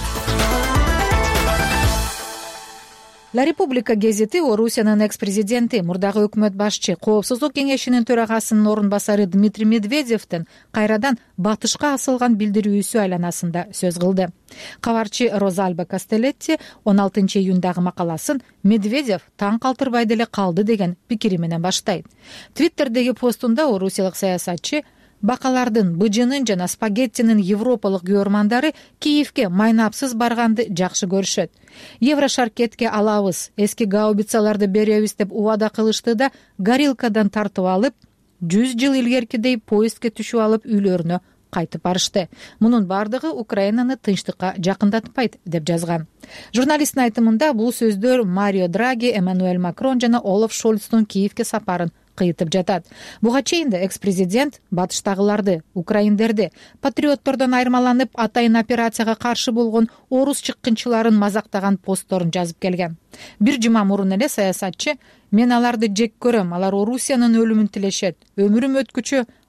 Ла Република гезити Орусиянын экс-президенти, мурдагы өкмөт башчы, Коопсуздук кеңешинин төрагасынын орун басары Дмитрий Медведевдин кайрадан батышка асылган билдирүүсү айланасында сөз кылды. Кабарчы Розальба Кастелетти он алтынчы июндагы макаласын Медведев таң калтырбай деле калды деген пикири менен баштайт. Твиттердеги постунда орусиялык саясатчы бакалардын, быжынын жана спагеттинин европалык күйөрмандары Киевке майнапсыз барганды жакшы көрүшөт. Еврошаркетке алабыз, эски гаубицаларды беребиз деп убада кылышты да Горилкадан тартып алып, жүз жыл илгеркидей поездге түшүп алып үйлөрүнө кайтып барышты. Мунун бардыгы Украинаны тынчтыкка жакындатпайт деп жазган. Журналисттин айтымында бул сөздөр Марио Драги, Эммануэль Макрон жана Олаф Шольцтун Киевке сапарын кыйытып жатат. Буга чейин да экс-президент батыштагыларды, украиндерди, патриоттордон айырмаланып атайын операцияга каршы болгон орус чыккынчыларын мазактаган постторун жазып келген. Бир жума мурун эле саясатчы: "Мен аларды жек көрөм, алар Орусиянын өлүмүн тилешет. Өмүрүм өткүчө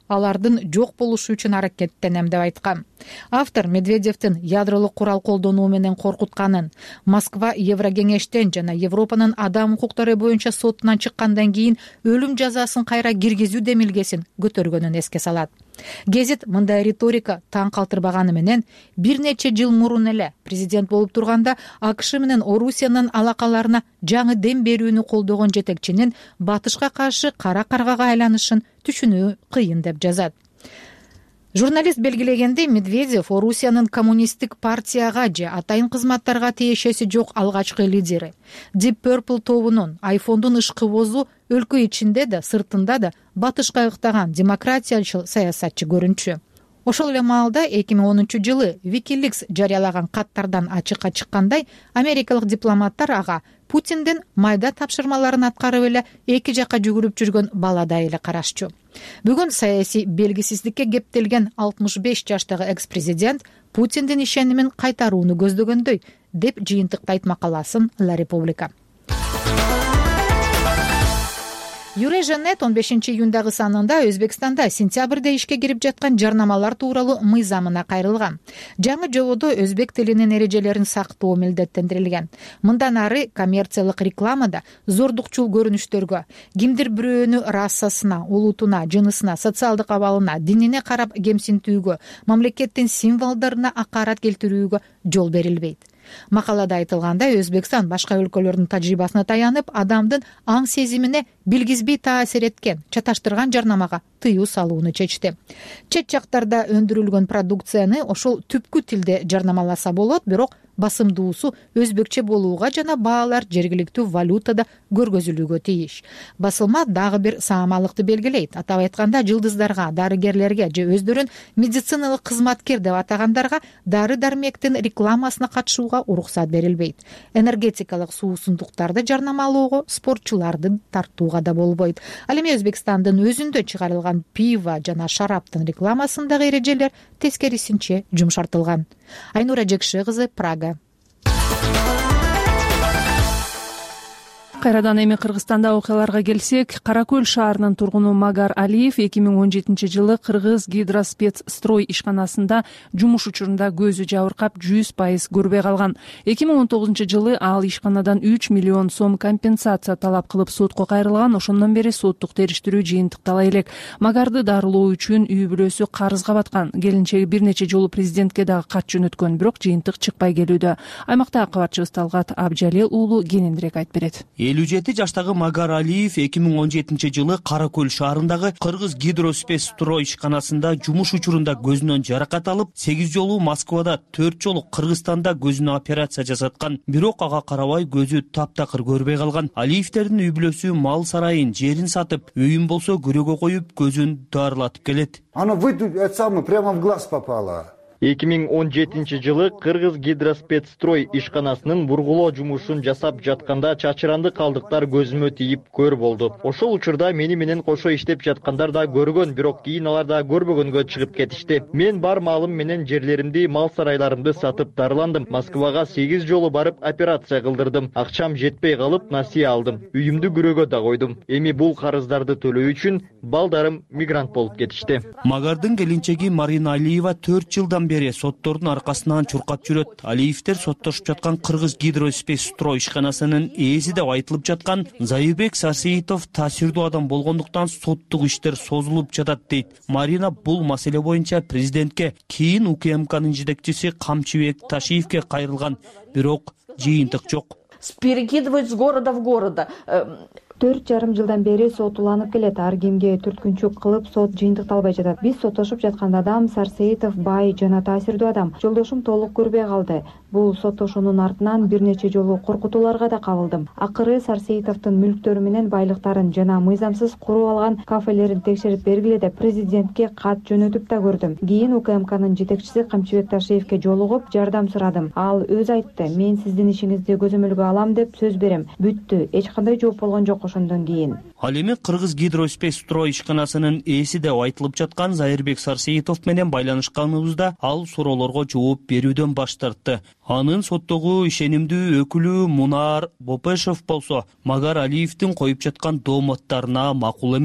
алардын жок болушу үчүн аракеттенем деп айткан. Автор Медведевдин ядролук курал колдонуу менен коркутканын, Москва Еврокеңештен жана Европанын адам укуктары боюнча сотунан чыккандан кийин өлүм жазасын кайра киргизүү демилгесин көтөргөнүн эске салат. Гезит мындай риторика таң калтырбаганы менен бир нече жыл мурун эле президент болуп турганда АКШ менен Орусиянын алакаларына жаңы дем берүүнү колдогон жетекчинин батышка каршы кара каргага айланышын түшүнүү кыйын деп жазат. Журналист белгилегендей, Медведев Орусиянын коммунисттик партияга же атайын кызматтарга тиешеси жок алгачкы лидери. Deep Purple тобунун айфондун ышкыбозу өлкө ичинде да, сыртында да батышка ыктаган демократиячыл саясатчы көрүнчү. Ошол эле маалда эки миң онунчу жылы Wikileaks жарыялаган каттардан ачыкка чыккандай, америкалык дипломаттар ага Путиндин майда тапшырмаларын аткарып эле эки жакка жүгүрүп жүргөн баладай эле карашчу. Бүгүн саясий белгисиздикке кептелген алтымыш беш жаштагы экс-президент Путиндин ишенимин кайтарууну көздөгөндөй деп жыйынтыктайт макаласын La Repubblica. Юреженет он бешинчи июндагы санында Өзбекстанда сентябрда ишке кирип жаткан жарнамалар тууралуу мыйзамына кайрылган. Жаңы жободо өзбек тилинин эрежелерин сактоо милдеттендирилген. Мындан ары коммерциялык рекламада зордукчул көрүнүштөргө, кимдир бирөөнү расасына, улутуна, жынысына, социалдык абалына, динине карап кемсинтүүгө, мамлекеттин символдоруна акарат келтирүүгө жол берилбейт. Макалада айтылгандай, Өзбекстан башка өлкөлөрдүн тажрыйбасына таянып, адамдын аң сезимине билгизбей таасир эткен, чаташтырган жарнамага тыюу салууну чечти. Чет жактарда өндүрүлгөн продукцияны ошол түпкү тилде жарнамаласа болот, бирок басымдуусу өзбекче болууга жана баалар жергиликтүү валютада көргөзүлүүгө тийиш. Басылма дагы бир саамалыкты белгилейт. Атап айтканда, жылдыздарга, дарыгерлерге же өздөрүн медициналык кызматкер деп атагандарга дары-дармектин рекламасына катышууга уруксат берилбейт. Энергетикалык суусундуктарды жарнамалоого спортчуларды тартууга да болбойт. Ал эми Өзбекстандын өзүндө чыгарылган пиво жана шараптын рекламасындагы эрежелер тескерисинче жумшартылган. Айнура Жекше кызы, Прага. Кайрадан эми Кыргызстанда окуяларга келсек, Кара Көл шаарынын тургуну Магар Алиев эки миң он жетинчи жылы Кыргыз Гидроспецстрой ишканасында жумуш учурунда көзү жабыркап жүз пайыз көрбөй калган. эки миң он тогузунчу жылы ал ишканадан үч миллион сом компенсация талап кылып сотко кайрылган. Ошондон бери соттук териштирүү жыйынтыктала элек. Магарды дарылоо үчүн үй бүлөсү карызга баткан. Келинчеги бир нече жолу президентке дагы кат жөнөткөн, бирок жыйынтык чыкпай келүүдө. Аймакта кабарчыбыз Талгат Абжалел уулу кененирээк айтып берет. элүү жети жаштагы Магар Алиев эки миң он жетинчи жылы Кара Көл шаарындагы Кыргыз Гидроспецстрой ишканасында жумуш учурунда көзүнөн жаракат алып, сегиз жолу Москвада, төрт жолу Кыргызстанда көзүнө операция жасаткан. Бирок ага карабай көзү таптакыр көрбөй калган. Алиевтердин үй бүлөсү мал сарайын, жерин сатып, үйүн болсо күрөөгө коюп, көзүн дарылатып келет. Она это самое прямо в глаз попала. эки миң он жетинчи жылы Кыргыз Гидроспецстрой ишканасынын бургулоо жумушун жасап жатканда чачыранды калдыктар көзүмө тийип көр болду. Ошол учурда мени менен кошо иштеп жаткандар да көргөн, бирок кийин алар да көрбөгөнгө чыгып кетишти. Мен бар малым менен жерлеримди, мал сарайларымды сатып дарыландым. Москвага сегиз жолу барып операция кылдырдым. Акчам жетпей калып, насыя алдым. Үйүмдү күрөөгө да койдум. Эми бул карыздарды төлөө үчүн балдарым мигрант болуп кетишти. Магардын келинчеги Марина Алиева төрт жылдан бери соттордун аркасынан чуркап жүрөт. Алиевтер соттошуп жаткан Кыргыз Гидроспецстрой ишканасынын ээси деп айтылып жаткан Зайырбек Сарсеитов таасирдүү адам болгондуктан соттук иштер созулуп жатат дейт. Марина бул маселе боюнча президентке, кийин УКМКнын жетекчиси Камчыбек Ташиевке кайрылган, бирок жыйынтык жок. Перекидывать с города в города. Төрт жарым жылдан бери сот уланып келет. Ар кимге түрткүнчүк кылып сот жыйынтыкталбай жатат. Биз соттошуп жаткан адам Сарсеитов бай жана таасирдүү адам. Жолдошум толук көрбөй калды. Бул соттошуунун артынан бир нече жолу коркутууларга да кабылдым. Акыры Сарсеитовдун мүлктөрү менен байлыктарын жана мыйзамсыз куруп алган кафелерин текшерип бергиле деп президентке кат жөнөтүп да көрдүм. Кийин УКМКнын жетекчиси Камчыбек Ташиевке жолугуп жардам сурадым. Ал өзү айтты: "Мен сиздин ишиңизди көзөмөлгө алам деп сөз берем." Бүттү. Эч кандай жооп болгон жок ошондон кийин. Ал эми Кыргыз Гидроспецстрой ишканасынын ээси деп айтылып жаткан Зайырбек Сарсеитов менен байланышканыбызда ал суроолорго жооп берүүдөн баш тартты. Анын соттогу ишенимдүү өкүлү Мунар Бопешов болсо Магар Алиевдин коюп жаткан дооматтарына макул эмес.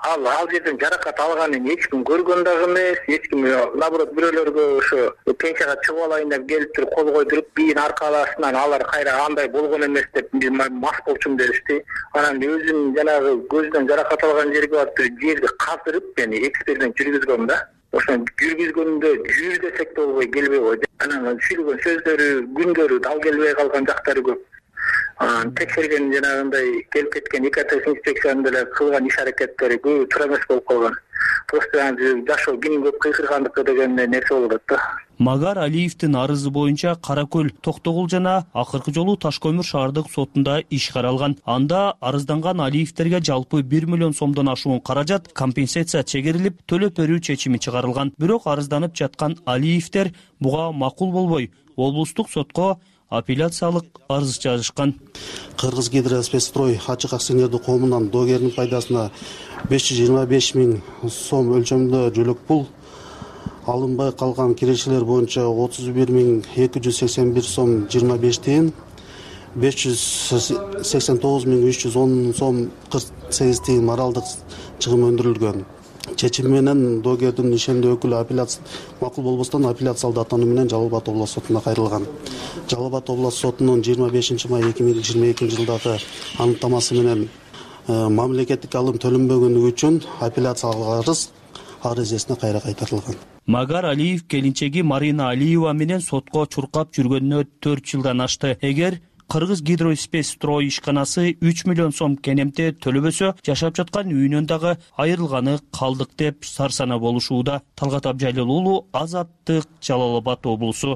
ал ал жерден жаракат алганын эч ким көргөн дагы эмес, эч ким наоборот бирөөлөргө ошо пенсияга чыгып алайын деп келип туруп кол койдуруп бийин аркалаасынан алар кайра андай болгон эмес деп мас болчумун дешти. Анан өзүм жанагы көздөн жаракат алган жерге барып жерди каздырып, яни эксперимент жүргүзгөм да. Ошон жүргүзгөндө жүр десек да болбой келбей койду. Анан сүйлөгөн сөздөрү, күндөрү дал келбей калган жактары көп. Текшерген жанагындай келип кеткен ИКТ инспекциянын деле кылган иш аракеттери көбү туура эмес болуп калган. Просто жашоо ким көп кыйкыргандыкы деген нерсе болуп атат да. Магар Алиевдин арызы боюнча Кара Көл, Токтогул жана акыркы жолу Таш көмүр шаардык сотунда иш каралган. Анда арызданган Алиевдерге жалпы бир миллион сомдон ашуун каражат компенсация чегерилип, төлөп берүү чечими чыгарылган. Бирок арызданып жаткан Алиевдер буга макул болбой, облустук сотко апелляциялык арыз жазышкан. Кыргызгидроспецстрой ачык акционердик коомунан доогердин пайдасына беш жүз жыйырма беш миң сом өлчөмдө жөлөк пул, алынбай калган кирешелер боюнча отуз бир миң эки жүз сексен бир сом жыйырма беш тиын, беш жүз сексен тогуз миң үч жүз он сом кырк сегиз тиын моралдык чыгым өндүрүлгөн. Чечим менен доогердин ишендөө өкүлү апелляция макул болбостон апелляциялык даттануу менен Жалал Абад областык сотуна кайрылган. Жалал Абад областык сотунун жыйырма бешинчи май эки миң жыйырма экинчи жылдагы аныктамасы менен мамлекеттик алым төлөнбөгөнлүгү үчүн апелляциялык арыз арызесине кайра кайтарылган. Магар Алиев келинчеги Марина Алиева менен сотко чуркап жүргөнүнө төрт жылдан ашты. Эгер Кыргызгидроспецстрой ишканасы үч миллион сом кенемте төлөбөсө, жашап жаткан үйүнөн дагы айрылганы калдык деп сарсана болушууда. Талгат Абжалил уулу, Азаттык, Жалал Абад облусу.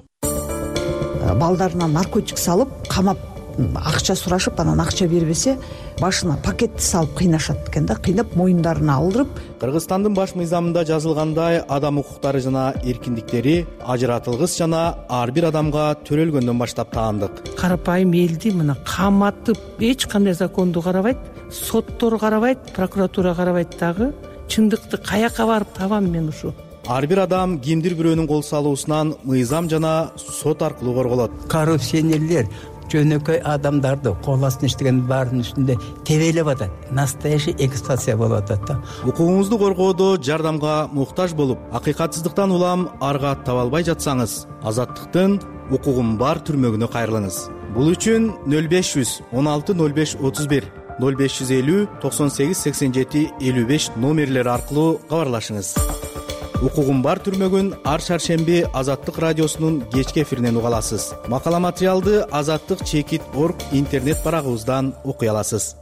Балдарына наркотик салып, камап акча сурашып, анан акча бербесе, башына пакетти салып кыйнашат экен да, кыйнап моюндарына алдырып. Кыргызстандын баш мыйзамында жазылгандай адам укуктары жана эркиндиктери ажыратылгыс жана ар бир адамга төрөлгөндөн баштап таандык. Карапайым элди мына каматып, эч кандай законду карабайт, соттор карабайт, прокуратура карабайт дагы. Чындыкты каяка барып табам мен ушу? Ар бир адам кимдир бирөөнүн кол салуусунан мыйзам жана сот аркылуу корголот. Коррупционерлер жөнөкөй адамдарды кол астына иштеген баардын үстүндө тебелеп атат. Настоящий эксплуатация болуп атат да. Укугуңузду коргоодо жардамга муктаж болуп, акыйкатсыздыктан улам арга таба албай жатсаңыз, Азаттыктын укугум бар түрмөгүнө кайрылыңыз. Бул үчүн нөл беш жүз он алты нөл беш отуз бир, нөл беш жүз элүү токсон сегиз сексен жети элүү беш номерлери аркылуу кабарлашыңыз. Укугум бар түрмөгүн ар шаршемби Азаттык радиосунун кечки эфиринен уга аласыз. Макала материалды Азаттык чекит орг интернет барагыбыздан окуй аласыз.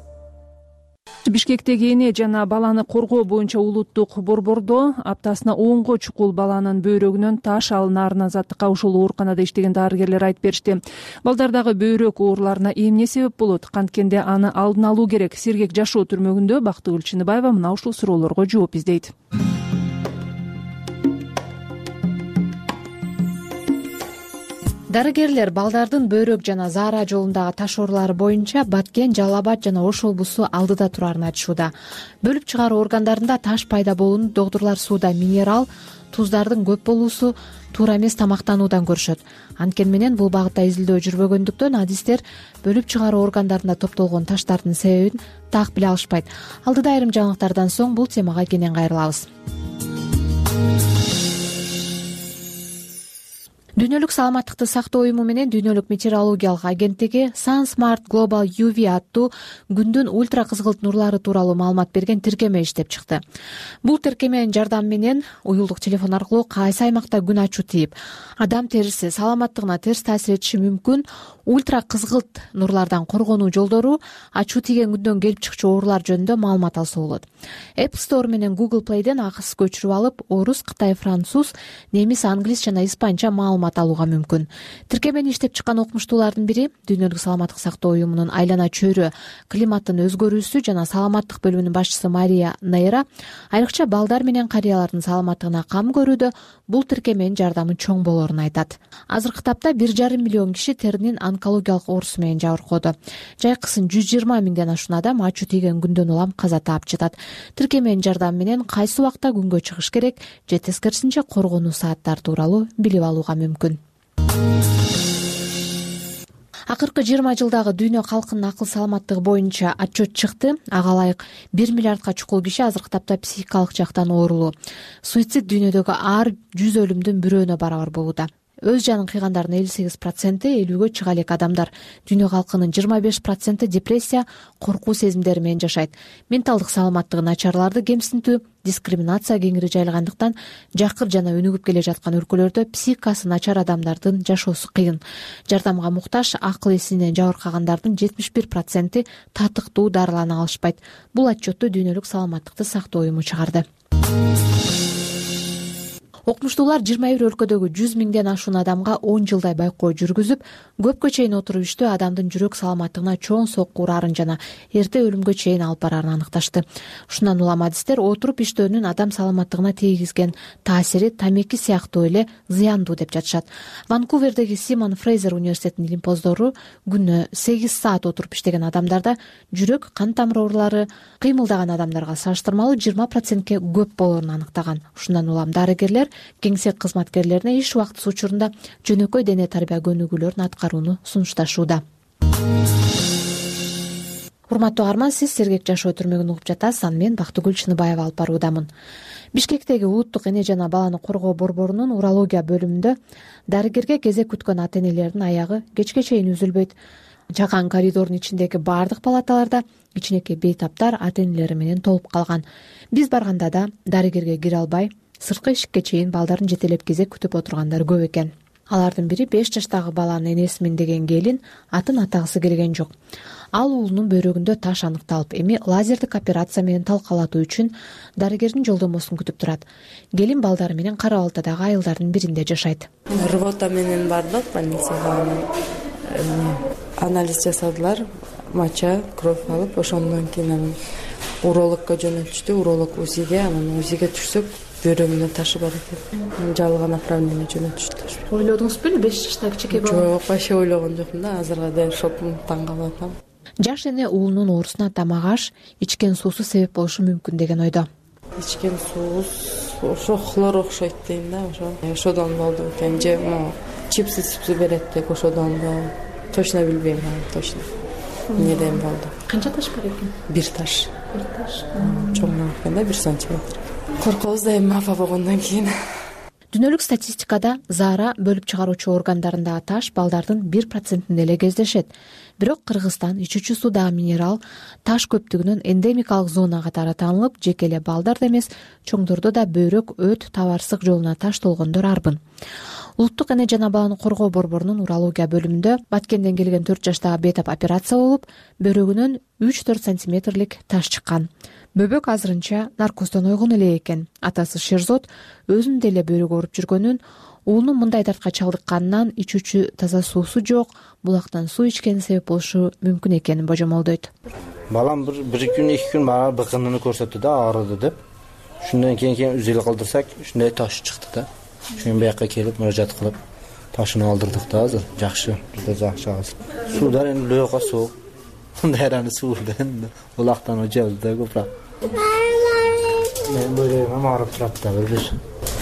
Бишкектеги эне жана баланы коргоо боюнча улуттук борбордо аптасына онго чукул баланын бөйрөгүнөн таш алынаарын Азаттыкка ушул ооруканада иштеген дарыгерлер айтып беришти. Балдардагы бөйрөк ооруларына эмне себеп болот? Канткенде аны алдын алуу керек. Сергек жашоо түрмөгүндө Бактыгүл Чыныбаева мына ушул суроолорго жооп издейт. Дарыгерлер балдардын бөйрөк жана заара жолундагы таш оорулары боюнча Баткен, Жалал Абад жана Ош облусу алдыда турарын айтышууда. Бөлүп чыгаруу органдарында таш пайда болууну доктурлар сууда минерал туздардын көп болуусу туура эмес тамактануудан көрүшөт. Анткени менен бул багытта изилдөө жүрбөгөндүктөн адистер бөлүп чыгаруу органдарында топтолгон таштардын себебин так биле алышпайт. Алдыда айрым жаңылыктардан соң бул темага кенен кайрылабыз. Дүйнөлүк саламаттыкты сактоо уюму менен Дүйнөлүк метеорологиялык агенттиги SunSmart Global ю ви аттуу күндүн ультра кызгылт нурлары тууралуу маалымат берген тиркеме иштеп чыкты. Бул тиркеменин жардамы менен уюлдук телефон аркылуу кайсы аймакта күн ачуу тийип, адам териси саламаттыгына терс таасир этиши мүмкүн ультра кызгылт нурлардан коргонуу жолдору, ачуу тийген күндөн келип чыкчу оорулар жөнүндө маалымат алса болот. App Store менен Google Play'ден акыс көчүрүп алып, орус, кытай, француз, немис, англис жана испанча маалымат алууга мүмкүн. Тиркемени иштеп чыккан окумуштуулардын бири Дүйнөлүк саламаттык сактоо уюмунун айлана чөйрө климаттын өзгөрүүсү жана саламаттык бөлүмүнүн башчысы Мария Нейра айрыкча балдар менен карыялардын саламаттыгына кам көрүүдө бул тиркеменин жардамы чоң болоорун айтат. Азыркы тапта бир жарым миллион киши теринин онкологиялык оорусу менен жабыркоодо. Жайкысын жүз жыйырма миңден ашуун адам ачуу тийген күндөн улам каза таап жатат. Тиркеменин жардамы менен кайсы убакта күнгө чыгыш керек же тескерисинче коргонуу сааттары тууралуу билип алууга мүмкүн. Акыркы жыйырма жылдагы дүйнө калкынын акыл саламаттыгы боюнча отчет чыкты. Ага ылайык бир миллиардка чукул киши азыркы тапта психикалык жактан оорулуу. Суицид дүйнөдөгү ар жүз өлүмдүн бирөөнө барабар болууда. Өз жанын кыйгандардын элүү сегиз проценти элүүгө чыга элек адамдар. Дүйнө калкынын жыйырма беш проценти депрессия, коркуу сезимдери менен жашайт. Менталдык саламаттыгы начарларды кемсинтүү, дискриминация кеңири жайылгандыктан жакыр жана өнүгүп келе жаткан өлкөлөрдө психикасы начар адамдардын жашоосу кыйын. Жардамга муктаж, акыл эсинен жабыркагандардын жетимиш бир проценти татыктуу дарылана алышпайт. Бул отчетту дүйнөлүк саламаттыкты сактоо уюму чыгарды. Окумуштуулар жыйырма бир өлкөдөгү жүз миңден ашуун адамга он жылдай байкоо жүргүзүп, көпкө чейин отуруп иштөө адамдын жүрөк саламаттыгына чоң сокку урарын жана эрте өлүмгө чейин алып барарын аныкташты. Ушундан улам адистер отуруп иштөөнүн адам саламаттыгына тийгизген таасири тамеки сыяктуу эле зыяндуу деп жатышат. Ванкувердеги Симон Фрейзер университетинин илимпоздору күнүнө сегиз саат отуруп иштеген адамдарда жүрөк, кан тамыр оорулары кыймылдаган адамдарга салыштырмалуу жыйырма процентке көп болоорун аныктаган. Ушундан улам дарыгерлер кеңсек кызматкерлерине иш убактысы учурунда жөнөкөй дене тарбия көнүгүүлөрүн аткарууну сунушташууда. Урматтуу арман, сиз Сергек жашоо түрмөгүн угуп жатасыз. Аны мен Бактыгүл Чыныбаева алып баруудамын. Бишкектеги Улуттук эне жана баланы коргоо борборунун урология бөлүмүндө дарыгерге кезек күткөн ата энелердин аягы кечке чейин үзүлбөйт. Жакан коридордун ичиндеги баардык палаталарда кичинекей бейтаптар ата энелери менен толуп калган. Биз барганда да дарыгерге кире албай, сырткы эшикке чейин балдарын жетелеп кезек күтүп отургандар көп экен. Алардын бири беш жаштагы баланын энесимин деген келин атын атагысы келген жок. Ал уулунун бөйрөгүндө таш аныкталып, эми лазердик операция менен талкалатуу үчүн дарыгердин жолдомосун күтүп турат. Келин балдары менен Кара Балтадагы айылдардын биринде жашайт. Рвота менен бардык больницага, анализ жасадылар, моча, кровь алып, ошондон кийин урологко жөнөтүштү. Уролог УЗИге, анан УЗИге түшсөк, бөйрөгүмдө ташы бар экен. Жалган направление жөнөтүштү. Ойлодуңуз беле беш жаштагы кичинекей бала? Жок, вообще ойлогон жокмун да. Азырга да шокум таң калып атам. Жаш эне уулунун оорусуна тамак аш, ичкен суусу себеп болушу мүмкүн деген ойдо. Ичкен суус ошо хлор окшойт дейм да, ошо. Ошодон болду экен. Же чипсы чипсы берет деп ошодон да. Точно билбейм, точно. Неден болду. Канча таш бар экен? Бир таш. Бир таш. Чоң экен да, бир сантиметр. Коркобуз да эми апа болгондон кийин. Дүйнөлүк статистикада заара бөлүп чыгаруучу органдарындагы таш балдардын бир процентинде эле кездешет. Бирок Кыргызстан ичүүчү суудагы минерал таш көптүгүнөн эндемикалык зона катары таанылып, жеке эле балдарда эмес, чоңдордо да бөйрөк, өт, табарсык жолуна таш толгондор арбын. Улуттук эне жана баланы коргоо борборунун урология бөлүмүндө Баткенден келген төрт жаштагы бейтап операция болуп, бөйрөгүнөн үч төрт сантиметрлик таш чыккан. Бөбөк азырынча наркоздон ойгон эле экен. Атасы Шерзот өзүнүн деле бөйрөгү ооруп жүргөнүн, уулунун мындай дартка чалдыкканынан ичүүчү таза суусу жок, булактан суу ичкени себеп болушу мүмкүн экенин божомолдойт. Балам бир күн, эки күн мага быкынын көрсөттү да, аарыды деп. Шундан кийин кийин үзүл кылдырсак, ушундай таш чыкты да. Шуның бияққа келіп, мұражат қылып, ташыны алдырдық да азыр. Жақшы, бізде жақшы ағыз. Судар енді лөйқа суық. Дайраны суырды енді. Олақтан өжеуді да көпірақ. Мен бөлегім арып тұрады да бір бір.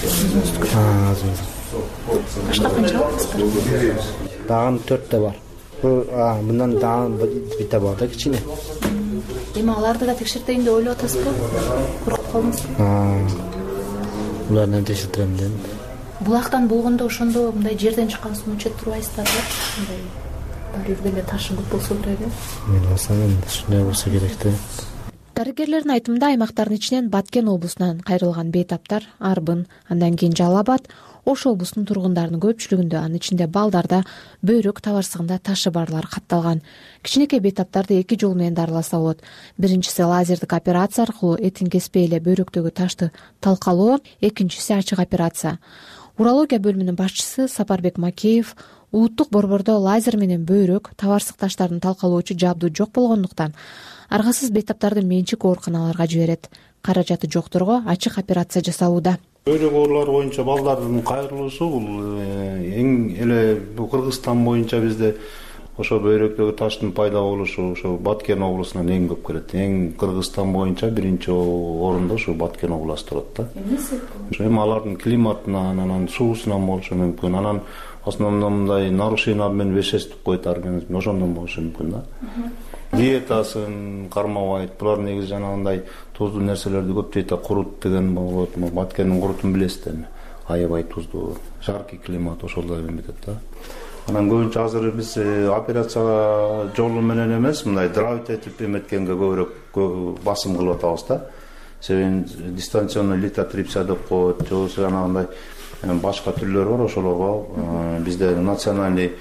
Қашқа қанша алыңыздар? Дағын төртте бар. Бұндан дағын бітті бар да кішіне. Ема аларды да текшіртейін де ойлы отасы бұл? Құрқып қалыңыз? Бұларынан текшіртірем дейін. Булактан болгондо ошондо мындай жерден чыккан сууну ичет турбайсыздарбы? Мындай бар жерде эле ташың көп болсо керек э? Мен алсам энди ушундай болсо керек да. Дарыгерлердин айтымында аймактардын ичинен Баткен облусунан кайрылган бейтаптар Арбын, андан кийин Жалал Абад, Ош облусунун тургундарынын көпчүлүгүндө, анын ичинде балдарда бөйрөк табарсыгында ташы барлар катталган. Кичинекей бейтаптарды эки жол менен дарыласа болот. Биринчиси лазердик операция аркылуу этин кеспей эле бөйрөктөгү ташты талкалоо, экинчиси ачык операция. Урология бөлүмүнүн башчысы Сапарбек Макеев улуттук борбордо лазер менен бөйрөк, табарсык таштарын талкалоочу жабдуу жок болгондуктан аргасыз бейтаптарды менчик ооруканаларга жиберет. Каражаты жокторго ачык операция жасалууда. Бөйрөк оорулары боюнча балдардын кайрылуусу бул эң эле Кыргызстан боюнча бизде ошо бөйрөктөгү таштын пайда болушу ошо Баткен облусунан эң көп келет. Эң Кыргызстан боюнча биринчи орунда ошо Баткен областы турат да. Эмне себеби? Ошо эми алардын климатынан, анан суусунан болушу мүмкүн. Анан основном мындай нарушение обмен веществ коет организм, ошондон болушу мүмкүн да. Диетасын кармабайт. Булар негизи жанагындай туздуу нерселерди көп жейт, курут деген болот. Баткендин курутун билесиз эми. Аябай туздуу, жаркий климат ошолдор эметет да. Анан көбүнчө азыр биз операция жолу менен эмес, мындай дравить этип эметкенге көбүрөөк басым кылып атабыз да. Себеби дистанционный литотрипсия деп коет, же болбосо жанагындай башка түрлөр бар, ошолорго бизде национальный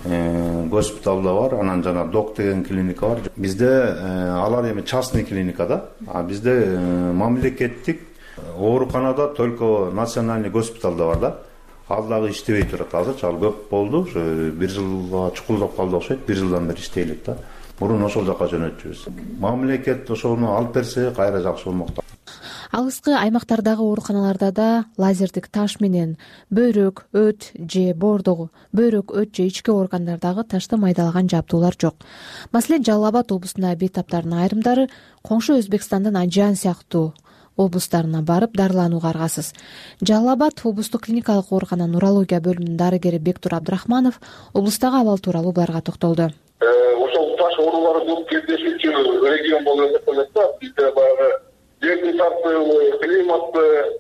госпиталда бар, анан жана док деген клиника бар. Бизде алар эми частный клиника да, а бизде мамлекеттик ооруканада только национальный госпиталда бар да. Ал дагы иштебей турат азырчы, ал көп болду, ушу бир жылга чукулдап калды окшойт, бир жылдан бери иштей элек да. Мурун ошол жака жөнөтчүбүз. Мамлекет ошону алып берсе кайра жакшы болмок да. Алыскы аймактардагы ооруканаларда да лазердик таш менен бөйрөк, өт же боордогу, бөйрөк, өт же ички органдардагы ташты майдалаган жабдуулар жок. Маселен, Жалал Абад облусундагы бейтаптардын айрымдары коңшу Өзбекстандын Анжан сыяктуу облустарына барып дарыланууга аргасыз. Жалал Абад облустук клиникалык оорукананын урология бөлүмүнүн дарыгери Бектур Абдрахманов облустагы абал тууралуу буларга токтолду. Ошол таш оорулары көп кездешүүчү регион болуп эсептелет да. Бизде баягы жердин тартыгы, климаты,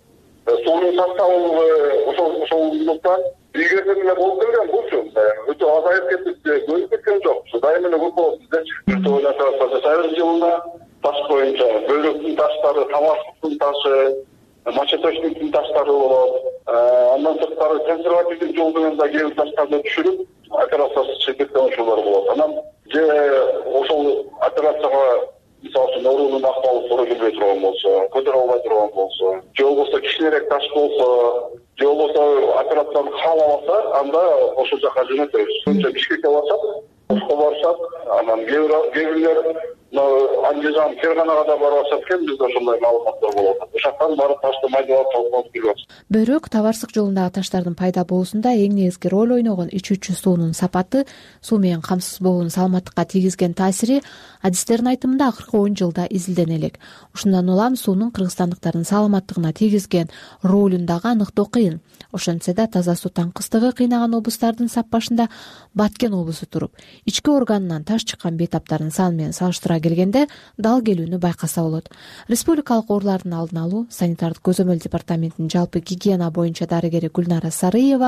суунун составы ошол ошолдуктан ийгерден эле болуп келген булчу. Өтө азайып кетти, көбөйүп кеткен жок. Дайым эле көп болот биздечи. Бир топ жасап атат жылында таш боюнча бөйрөктүн таштары, тамаштын ташы, мочеточниктин таштары болот. Андан сырткары консервативдик жол менен да кээ бир таштарды түшүрүп, операциясыз чекеттен ошолор болот. Анан же ошол операцияга мисалы үчүн оорунун акыбалы туура келбей турган болсо, көтөрө албай турган болсо, же болбосо кичинерээк таш болсо, же болбосо операцияны каалабаса, анда ошол жака жөнөтөбүз. Көбүнчө Бишкекке барышат, Ошко барышат, анан кээ бирлер Андижан, Ферганага да барып атышат экен, бизде ошондой маалыматтар болот. Ошоктон барып ташты майдалап салып келип атышат. Бөйрөк, таварсык жолундагы таштардын пайда болуусунда эң негизги роль ойногон ичүүчү суунун сапаты, суу менен камсыз болуунун саламаттыкка тийгизген таасири адистердин айтымында акыркы он жылда изилдене элек. Ушундан улам суунун кыргызстандыктардын саламаттыгына тийгизген ролун дагы аныктоо кыйын. Ошентсе да таза суу таңкыстыгы кыйнаган облустардын сап башында Баткен облусу туруп, ички органынан таш чыккан бейтаптардын саны менен салыштыра келгенде дал келүүнү байкаса болот. Республикалык оорулардын алдын алуу, санитардык көзөмөл департаментинин жалпы гигиена боюнча дарыгери Гүлнара Сарыева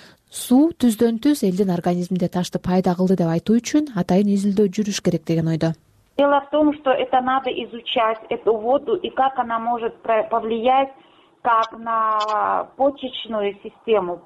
суу түздөн түз элдин организминде ташты пайда кылды деп айтуу үчүн атайын изилдөө жүрүш керек деген ойдо. Дело в том, что это надо изучать, эту воду, и как она может повлиять как на почечную систему.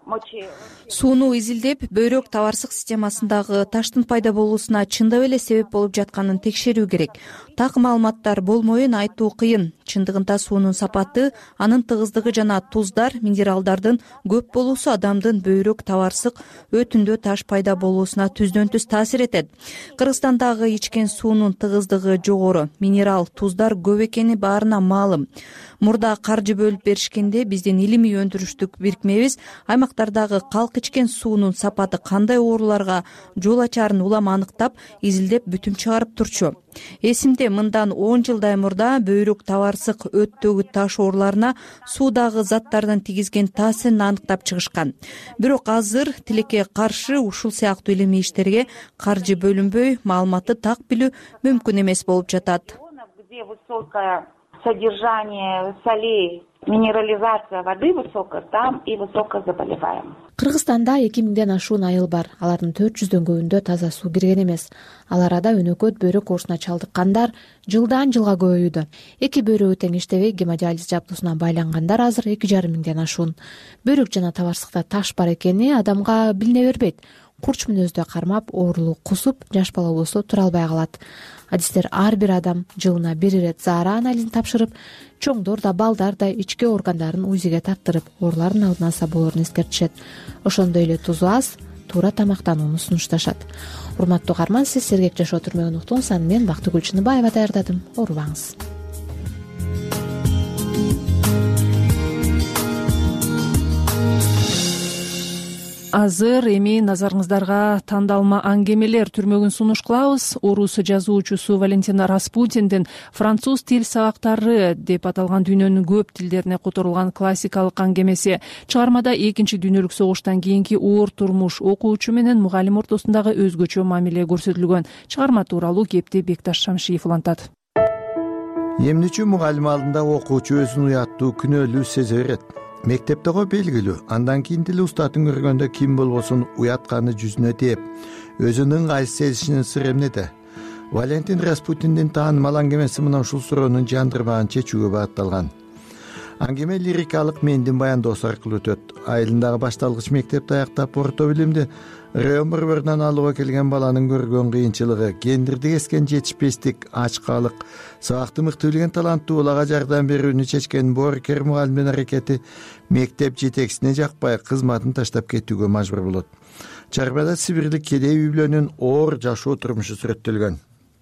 Сууну изилдеп, бөйрөк таварсык системасындагы таштын пайда болуусуна чындап эле себеп болуп жатканын текшерүү керек. Так маалыматтар болмоюн айтуу кыйын. Чындыгында суунун сапаты, анын тыгыздыгы жана туздар, минералдардын көп болуусу адамдын бөйрөк таварсык өтүндө таш пайда болуусуна түздөн түз таасир этет. Кыргызстандагы ичкен суунун тыгыздыгы жогору, минерал, туздар көп экени баарына маалым. Мурда каржы бөлүп беришкенде биздин илимий өндүрүштүк бирикмебиз аймактардагы калк ичкен суунун сапаты кандай ооруларга жол ачарын улам аныктап, изилдеп бүтүм чыгарып турчу. Эсимде, мындан он жылдай мурда бөйрөк таварсык өттөгү таш ооруларына суудагы заттардын тийгизген таасирин аныктап чыгышкан. Бирок азыр тилекке каршы ушул сыяктуу илимий иштерге каржы бөлүнбөй, маалыматты так билүү мүмкүн эмес болуп жатат. Где высокое содержание солей, минерализация воды высокая, там и высокая заболеваемость. Кыргызстанда эки миңден ашуун айыл бар. Алардын төрт жүздөн көбүндө таза суу кирген эмес. Ал арада өнөкөт бөйрөк оорусуна чалдыккандар жылдан жылга көбөйүүдө. Эки бөйрөгү тең иштебей гемодиализ жабдуусуна байлангандар азыр эки жарым миңден ашуун. Бөйрөк жана таварсыкта таш бар экени адамга билине бербейт. Курч мүнөздө кармап, оорулуу кусуп, жаш бала болсо тура албай калат. Адистер ар бир адам жылына бир ирет заара анализин тапшырып, чоңдор да, балдар да ички органдарын УЗИге таттырып, оорулардын алдын алса болорун эскертишет. Ошондой эле тузу аз, туура тамактанууну сунушташат. Урматтуу угарман, сиз Сергек жашоо түрмөгүн уктуңуз, аны мен Бактыгүл Чыныбаева даярдадым. Оорубаңыз. азыр эми назарыңыздарга тандалма аңгемелер түрмөгүн сунуш кылабыз. Орус жазуучусу Валентин Распутиндин француз тил сабактары деп аталган дүйнөнүн көп тилдерине которулган классикалык аңгемеси. Чыгармада экинчи дүйнөлүк согуштан кийинки оор турмуш, окуучу менен мугалим ортосундагы өзгөчө мамиле көрсөтүлгөн. Чыгарма тууралуу кепти Бекташ Шамшиев улантат. Эмничи мугалим алдында окуучу өзүн уяттуу, күнөөлүү сезе берет. Мектептеги белгилүү, андан кийин тил устатын көргөндө ким болбосун уятканы жүзүнө тээп, өзүнүн кайсы сезишинин сыры эмнеде? Валентин Распутиндин таанымал аңгемеси мына ушул суроонун жандырмагын чечүүгө багытталган. Аңгеме лирикалык мендин баяндоосу аркылуу өтөт. Айылындагы башталгыч мектепти аяктап орто билимди район борборунан алууга келген баланын көргөн кыйынчылыгы, гендерди кескен жетишпестик, ачкалык, сабакты мыкты билген таланттуу балага жардам берүүнү чечкен боорукер мугалимдин аракети мектеп жетекчисине жакпай кызматын таштап кетүүгө мажбур болот. Чыгармада сибирлик кедей үй бүлөнүн оор жашоо турмушу сүрөттөлгөн.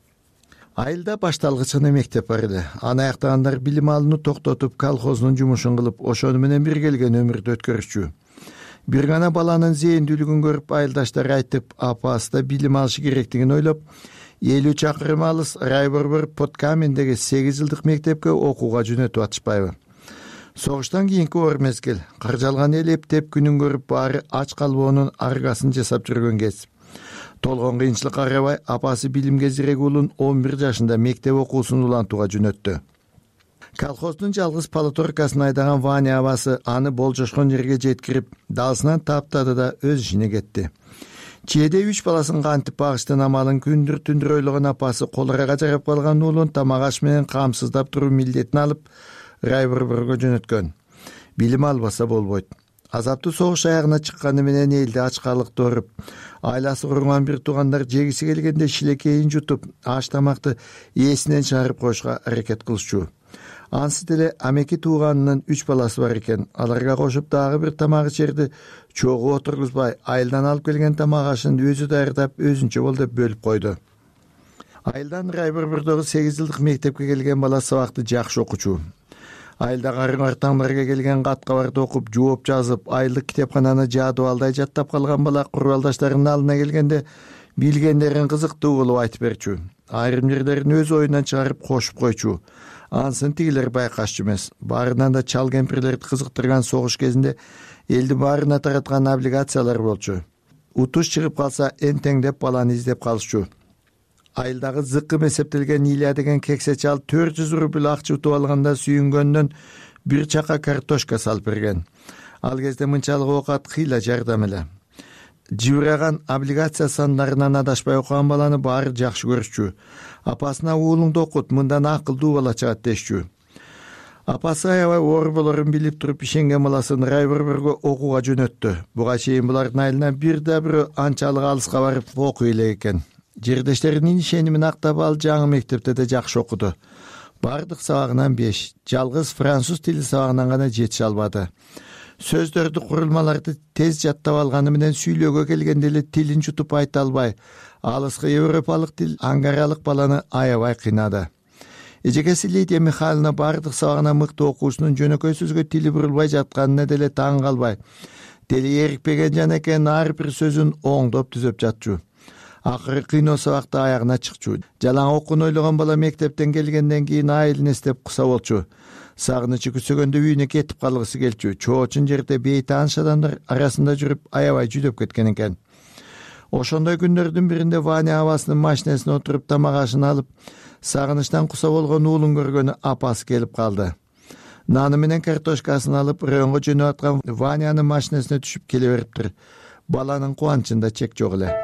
Айылда башталгыч гана мектеп бар эле. Аны аяктагандар билим алууну токтотуп, колхоздун жумушун кылып, ошону менен бир келген өмүрдү өткөрүшчү. Бир гана баланын зээндүүлүгүн көрүп, айылдаштар айтып, апасы да билим алышы керектигин ойлоп, элүү чакырым алыс райборбор Подкамендеги сегиз жылдык мектепке окууга жөнөтүп атышпайбы? Согуштан кийинки оор мезгил, кыржалган эл эптеп күнүн көрүп, баары ач калбоонун аргасын жасап жүргөн кез. Толгон кыйынчылыкка карабай, апасы билимге зерек уулун он бир жашында мектеп окуусун улантууга жөнөттү. Колхоздун жалгыз палаторкасын айдаган Ваня абасы аны болжошкон жерге жеткирип, далысынан таптады да өз ишине кетти. Чээде үч баласын кантип багыштын амалын күндүр түндүр ойлогон апасы колорага жарап калган уулун тамак аш менен камсыздап туруу милдетин алып, райборборго жөнөткөн. Билим албаса болбойт. Азаптуу согуш аягына чыкканы менен элди ачкалыкты оруп, айласы куруган бир туугандар жегиси келгенде шилекейин жутуп, аш тамакты ээсинен чыгарып коюшка аракет кылышчу. Ансы деле амеки тууганынын үч баласы бар экен. Аларга кошуп дагы бир тамак ичерди чогуу отургузбай, айылдан алып келген тамак ашын өзү даярдап, өзүнчө бол деп бөлүп койду. Айылдан райборбордогу сегиз жылдык мектепке келген бала сабакты жакшы окучу. Айылдагы артаңдарга келген кат кабарды окуп, жооп жазып, айылдык китепкананы жадыбалдай жаттап калган бала курбалдаштарынын алдына келгенде билгендерин кызыктуу кылып айтып берчү. Айрым жерлерин өз оюнан чыгарып кошуп койчу. Ансын тигилер байкашчу эмес. Баарынан да чал кемпирлерди кызыктырган согуш кезинде элди баарына тараткан облигациялар болчу. Утуш чыгып калса энтеңдеп баланы издеп калышчу. Айылдагы зыккым эсептелген Илья деген кексе чал төрт жүз рубль акча утуп алганда сүйүнгөндөн бир чака картошка салып берген. Ал кезде мынчалык оокат кыйла жардам эле. Жибираган облигация сандарынан адашпай окуган баланы баары жакшы көрүшчү. Апасына уулуңду окут, мындан акылдуу бала чыгат дешчү. Апасы аябай оор болорун билип туруп ишенген баласын райборборго окууга жөнөттү. Буга чейин булардын айылынан бир да бирөө анчалык алыска барып окуй элек экен. Жердештеринин ишенимин актап ал жаңы мектепте да жакшы окуду. Бардык сабагынан беш, жалгыз француз тили сабагынан гана жетише албады. Сөздөрдү, курулмаларды тез жаттап алганы менен сүйлөөгө келгенде эле тилин жутуп айта албай, алыскы европалык тил ангаралык баланы аябай кыйнады. Эжекеси Лидия Михайловна бардык сабагына мыкты окуучунун жөнөкөй сөзгө тили бурулбай жатканына деле таң калбай, тили эрикпеген жан экен ар бир сөзүн оңдоп түзөп жатчу. Акыры кыйноо сабакта аягына чыкчу. Жалаң окууну ойлогон бала мектептен келгенден кийин айылын эстеп куса болчу. Сагынычы күсөгөндө үйүнө кетип калгысы келчү. Чоочун жерде бейтааныш адамдар арасында жүрүп аябай жүдөп кеткен экен. Ошондой күндөрдүн биринде Ваня абасынын машинесине отуруп тамак ашын алып, сагынычтан куса болгон уулун көргөнү апасы келип калды. Наны менен картошкасын алып районго жөнөп аткан Ванянын машинесине түшүп келе бериптир. Баланын кубанычында чек жок эле.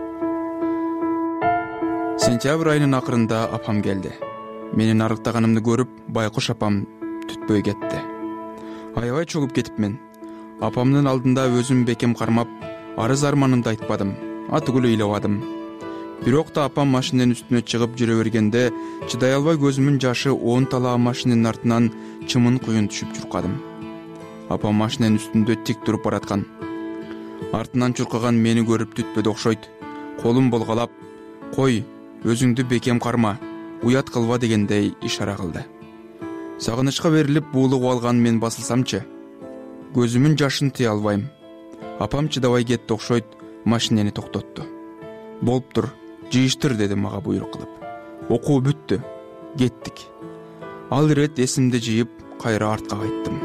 Сентябрь айынын акырында апам келди. Менин арыктаганымды көрүп, байкуш апам түтпөй кетти. Аябай чогуп кетипмен. Апамдын алдында өзүм бекем кармап, арыз арманымды айтпадым, атүгүл ыйлабадым. Бирок да апам машиненин үстүнө чыгып жүрө бергенде, чыдай албай көзүмүн жашы он талаа машиненин артынан чымын куюн түшүп чуркадым. Апам машиненин үстүндө тик туруп бараткан. Артынан чуркаган мени көрүп түтпөдө окшойт. Колум болгалап, "Кой, өзүңдү бекем карма, уят кылба" дегендей ишара кылды. Сагынычка берилип буулугуп алган мен басылсамчы, көзүмүн жашын тыя албайм. Апам чыдабай кетти окшойт, машинени токтотту. Болуптур, жыйыштыр деди мага буйрук кылып. Окуу бүттү, кеттик. Ал ирет эсимди жыйып, кайра артка кайттым.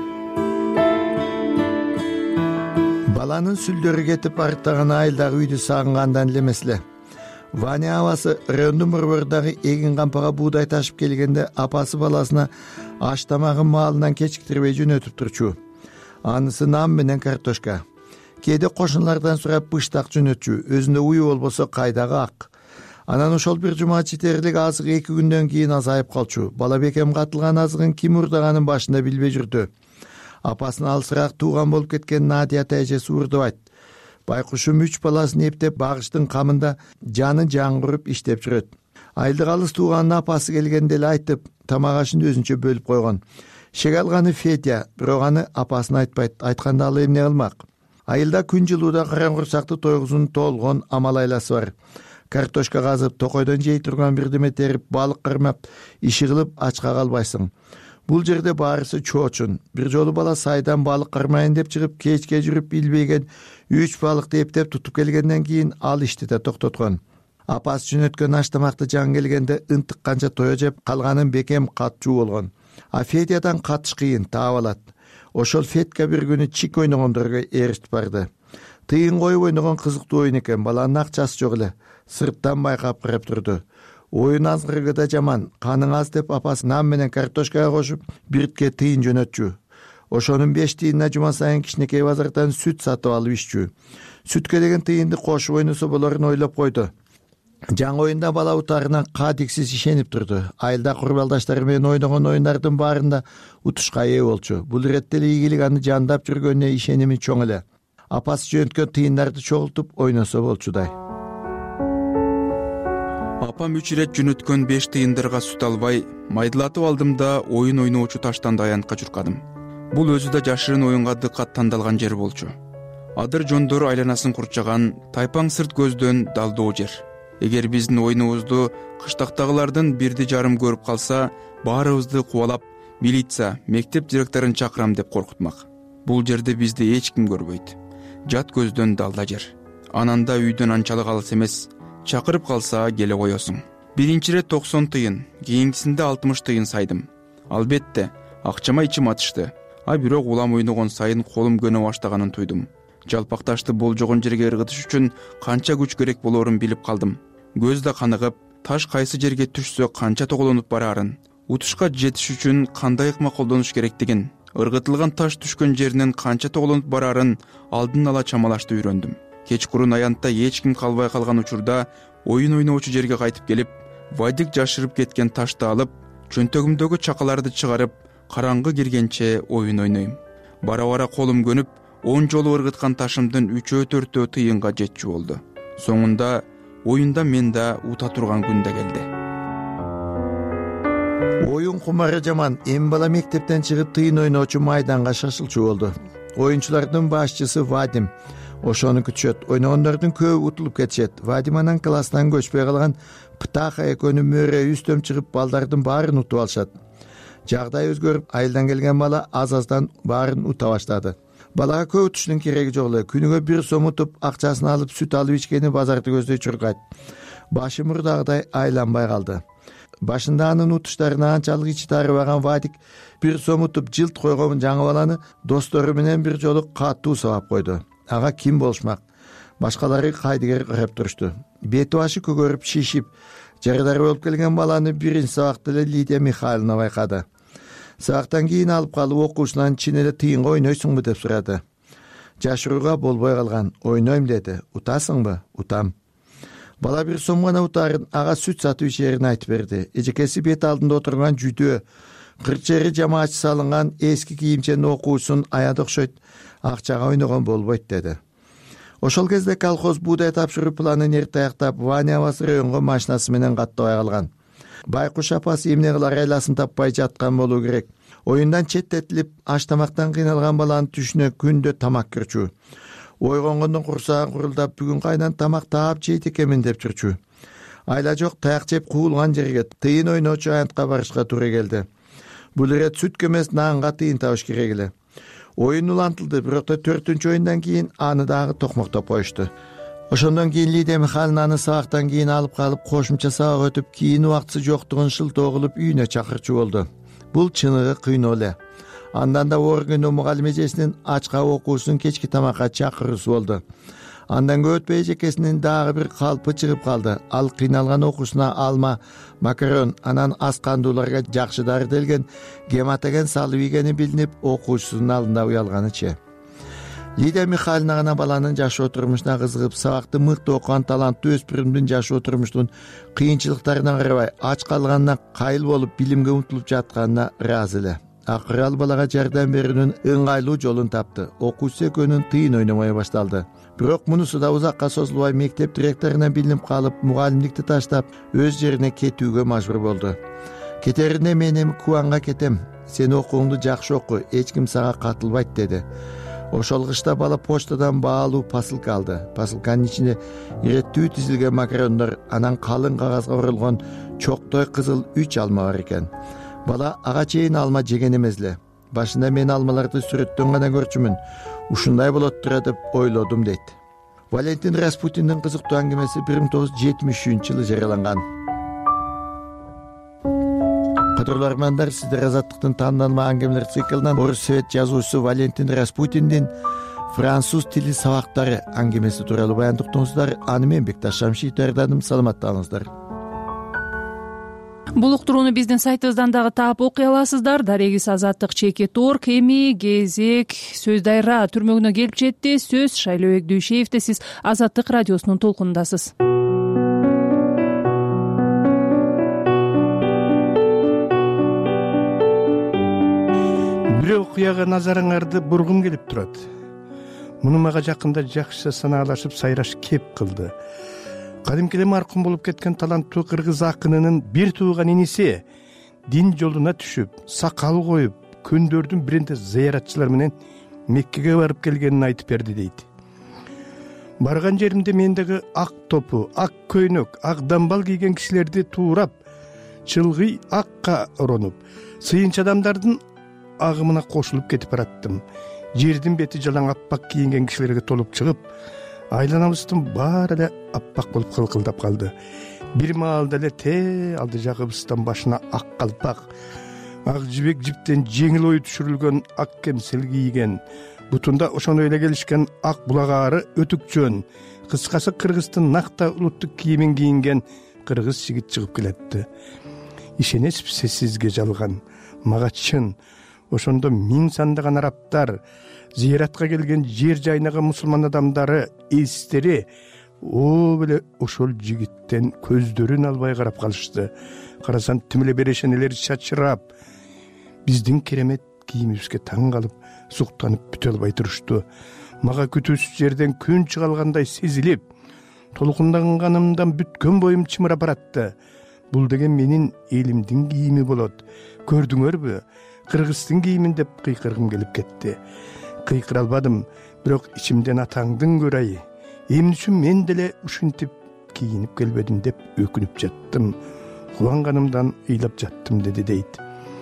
Баланын сүлдөрү кетип арттаган айылдагы үйдү сагынгандан эле эмес эле. Ваня абасы райондун борбордагы эгин кампага буудай ташып келгенде апасы баласына аш тамагын маалынан кечиктирбей жөнөтүп турчу. Анысы нам менен картошка. Кээде кошуналардан сурап быштак жөнөтчү, өзүндө уyu болбосо кайдагы ак. Анан ошол бир жума четерлик азык эки күндөн кийин азайып калчу. Бала бекем катылган азыгын ким урдаганын башында билбей жүрдү. Апасын алысыраак тууган болуп кеткен Надия тайжеси урдубайт. Байкушум үч баласын эптеп багыштын камында жаны жаңгырып иштеп жүрөт. Айылдык алыс тууганын апасы келгенде эле айтып, тамак ашын өзүнчө бөлүп койгон. Шеге алганы Федя, бирок аны апасына айтпайт. Айтканда ал эмне кылмак? Айылда күн жылууда каран курсакты тойгузун толгон амал айласы бар. Картошка казып, токойдон жей турган бирдеме терип, балык кырмап, иши кылып ачка калбайсың. Бул жерде баарысы чоочун. Бир жолу бала сайдан балык кармайын деп чыгып, кечке жүрүп билбеген үч балыкты эптеп тутуп келгенден кийин ал ишти да токтоткон. Апасы жөнөткөн аш тамакты жан келгенде ынтык канча тое жеп, калганын бекем катчуу болгон. А Федядан катыш кыйын, таап алат. Ошол Федка бир күнү чик ойногондорго ээрчип барды. Тыйын коюп ойногон кызыктуу оюн экен, баланын акчасы жок эле. Сырттан байкап карап турду. Оюн азгыргы да жаман, каның аз деп апасы нам менен картошкага кошуп, биритке тыйын жөнөтчү. Ошонун беш тыйынына жума сайын кичинекей базардан сүт сатып алып иччү. Сүткө деген тыйынды кошуп ойносо болорун ойлоп койду. Жаңы оюнда бала утарына кадиксиз ишенип турду. Айылда курбалдаштары менен ойногон оюндардын баарында утушка ээ болчу. Бул иретте эле ийгилик аны жандап жүргөнүнө ишеними чоң эле. Апасы жөнөткөн тыйындарды чогултуп ойносо болчудай. Апам үч ирет жөнөткөн беш тыйындарга сүт албай, майдылатып алдым да оюн ойноочу таштан аянтка чуркадым. Бул өзү да жашырын оюнга дыккат тандалган жер болчу. Адыр жондору айланасын курчаган, тайпаң сырт көздөн далдоо жер. Эгер биздин оюнубузду кыштактагылардын бирди жарым көрүп калса, баарыбызды кубалап, милиция, мектеп директорун чакырам деп коркутмак. Бул жерде бизди эч ким көрбөйт. Жат көздөн далда жер. Ананда үйдөн анчалык алыс эмес. Чакырып калса келе коесуң. Биринчи ирет токсон тыйын, кийинкисинде алтымыш тыйын сайдым. Албетте, акчама ичим атышты. А бирок улам ойногон сайын колум көнө баштаганын туйдум. Жалпакташты болжогон жерге ыргытыш үчүн канча күч керек болорун билип калдым. Көз да каныгып, таш кайсы жерге түшсө канча тоголонуп барарын, утушка жетиш үчүн кандай ыкма колдонуш керектигин, ыргытылган таш түшкөн жеринен канча тоголонуп барарын алдын ала чамалашты үйрөндүм. Кечкурун аянтта эч ким калбай калган учурда оюн ойноочу жерге кайтып келип, Вадик жашырып кеткен ташты алып, чөнтөгүмдөгү чакаларды чыгарып, караңгы киргенче оюн ойнойм. Бара-бара колум көнүп, он жолу ыргыткан ташымдын үчөө төртөө тыйынга жетчү болду. Соңунда оюнда мен да ута турган күн да келди. Оюн кумары жаман, эми бала мектептен чыгып тыйын ойноочу майданга шашылчу болду. Оюнчулардын башчысы Вадим. Ошону күтүшөт. Ойногондордун көбү утулуп кетишет. Вадим анан класстан көчпөй калган Птаха экөөнү мөрө үстөм чыгып балдардын баарын утуп алышат. Жагдай өзгөрүп, айылдан келген бала аз-аздан баарын ута баштады. Балага көп утуштун кереги жок эле. Күнүгө бир сом утуп, акчасын алып сүт алып ичкени базарды көздөй чуркайт. Башы мурдагыдай айланбай калды. Башында анын утуштарына анчалык ичи тарыбаган Вадик бир сом утуп жылт койгон жаңы баланы достору менен бир жолу катуу сабап койду. Ага ким болушмак? Башкалары кайдыгер карап турушту. Бети башы көгөрүп, шишип, жарыдар болуп келген баланы биринчи сабакта эле Лидия Михайловна байкады. Сабактан кийин алып калып окуучунан чын эле тыйынга ойнойсуңбу деп сурады. Жашырууга болбой калган. Ойнойм деди. Утасыңбы? Утам. Бала бир сом гана утарын ага сүт сатып ичерин айтып берди. Эжекеси бет алдында отурган жүдөө, кырчери жамаачы салынган эски кийимченин окуусун аяда окшойт. Акчага ойногон болбойт деди. Ошол кезде колхоз буудай тапшыруу планын эрте аяктап, Ваня абасы районго машинасы менен каттабай калган. Байкуш апасы эмне кылар айласын таппай жаткан болуу керек. Оюндан четтетилип, аш тамактан кыйналган баланын түшүнө күндө тамак кирчү. Ойгонгондон курсагын курулдап, бүгүн кайдан тамак таап жейт экенмин деп жүрчү. Айла жок, таяк жеп куулган жерге тыйын ойноочу аянтка барышка туура келди. Бул ирет сүткө эмес, наанга тыйын табыш керек эле. Оюн улантылды, бирок да төртүнчү оюндан кийин аны дагы токмоктоп коюшту. Ошондон кийин Лидия Михайловна аны сабактан кийин алып калып, кошумча сабак өтүп, кийин убактысы жоктугун шылтоо кылып үйүнө чакырчу болду. Бул чыныгы кыйноо эле. Андан да оор күнү мугалим эжесинин ачка окуусун кечки тамакка чакыруусу болду. Андан көп өтпөй эжекесинин дагы бир калпы чыгып калды. Ал кыйналган окуусуна алма, макарон, анан ас кандууларга жакшы дарытылген гематоген салып ийгени билинип, окуучусунун алдында уялганычы. Лидия Михайловна гана баланын жашоо турмушуна кызыгып, сабакты мыкты окуган таланттуу өспүрүмдүн жашоо турмуштун кыйынчылыктарына карабай, ач калганына кайыл болуп, билимге умтулуп жатканына ыраазы эле. Акыры ал балага жардам берүүнүн ыңгайлуу жолун тапты. Окуучу экөөнүн тыйын ойномой башталды. Бирок мунусу да узакка созулбай, мектеп директоруна билинип калып, мугалимдикти таштап, өз жерине кетүүгө мажбур болду. Кетерине мен эми Кубанга кетем. Сен окууңду жакшы оку, эч ким сага катылбайт деди. Ошол кышта бала почтадан баалуу посылка алды. Посылканын ичинде иреттүү тизилген макарондор, анан калың кагазга оролгон чоктой кызыл үч алма бар экен. Бала ага чейин алма жеген эмес эле. Башында мен алмаларды сүрөттөн гана көрчүмүн. Ушундай болот тура деп ойлодум дейт. Валентин Распутиндин кызыктуу аңгемеси бир миң тогуз жүз жетимиш үчүнчү жылы жарыяланган. Кадырлуу армандар, сиздер Азаттыктын таанылма аңгемелер циклынан орус совет жазуучусу Валентин Распутиндин француз тили сабактары аңгемеси тууралуу баяндыктыңыздар. Аны мен Бекташ Шамшиев даярдадым. Саламаттаңыздар. Бул уктурууну биздин сайтыбыздан дагы таап окуй аласыздар. Дарегиз Азаттык чекит орг, эми Кезек Сөз Дайра түрмөгүнө келип жетти. Сөз Шайлообек Дүйшеевде. Сиз Азаттык радиосунун толкунундасыз. Бир окуяга назарыңарды бургум келип турат. Муну мага жакында жакшы санаалашып сайраш кеп кылды. Кадимкиде маркум болуп кеткен таланттуу кыргыз акынынын бир тууган иниси дин жолуна түшүп, сакал коюп, күндөрдүн биринде зыяратчылар менен Меккеге барып келгенин айтып берди дейт. Барган жеримде мендеги ак топу, ак көйнөк, ак дамбал кийген кишилерди туурап, чылгый акка оронуп, сыйынчы адамдардын агымына кошулуп кетип бараттым. Жердин бети жалаң аппак кийинген кишилерге толуп чыгып, айланабыздын баары эле аппак болуп кылкылдап калды. Бир маалда эле те алды жагыбыздан башына ак калпак, ак жибек жиптен жеңил ою түшүрүлгөн ак кемсел кийген, бутунда ошону эле келишкен ак булагаары өтүкчөн, кыскасы кыргыздын накта улуттук кийимин кийинген кыргыз жигит чыгып келетти. Ишенесизби, сизге жалган, мага чын. Ошондо миң сандаган арабтар, зыяратка келген жер жайнаган мусулман адамдары, эстери о беле ошол жигиттен көздөрүн албай карап калышты. Карасам тим эле берешенелер чачырап, биздин керемет кийимибизге таң калып, суктанып бүтө албай турушту. Мага күтүүсүз жерден күн чыга алгандай сезилип, толкунданганымдан бүткөн боюм чымырап баратты. Бул деген менин элимдин кийими болот. Көрдүңөрбү? Кыргыздын кийимин деп кыйкыргым келип кетти. Кыйкыра албадым, бирок ичимден атаңдын көрайы, эмне үчүн мен деле ушинтип кийинип келбедим деп өкүнүп жаттым. Кубанганымдан ыйлап жаттым деди дейт.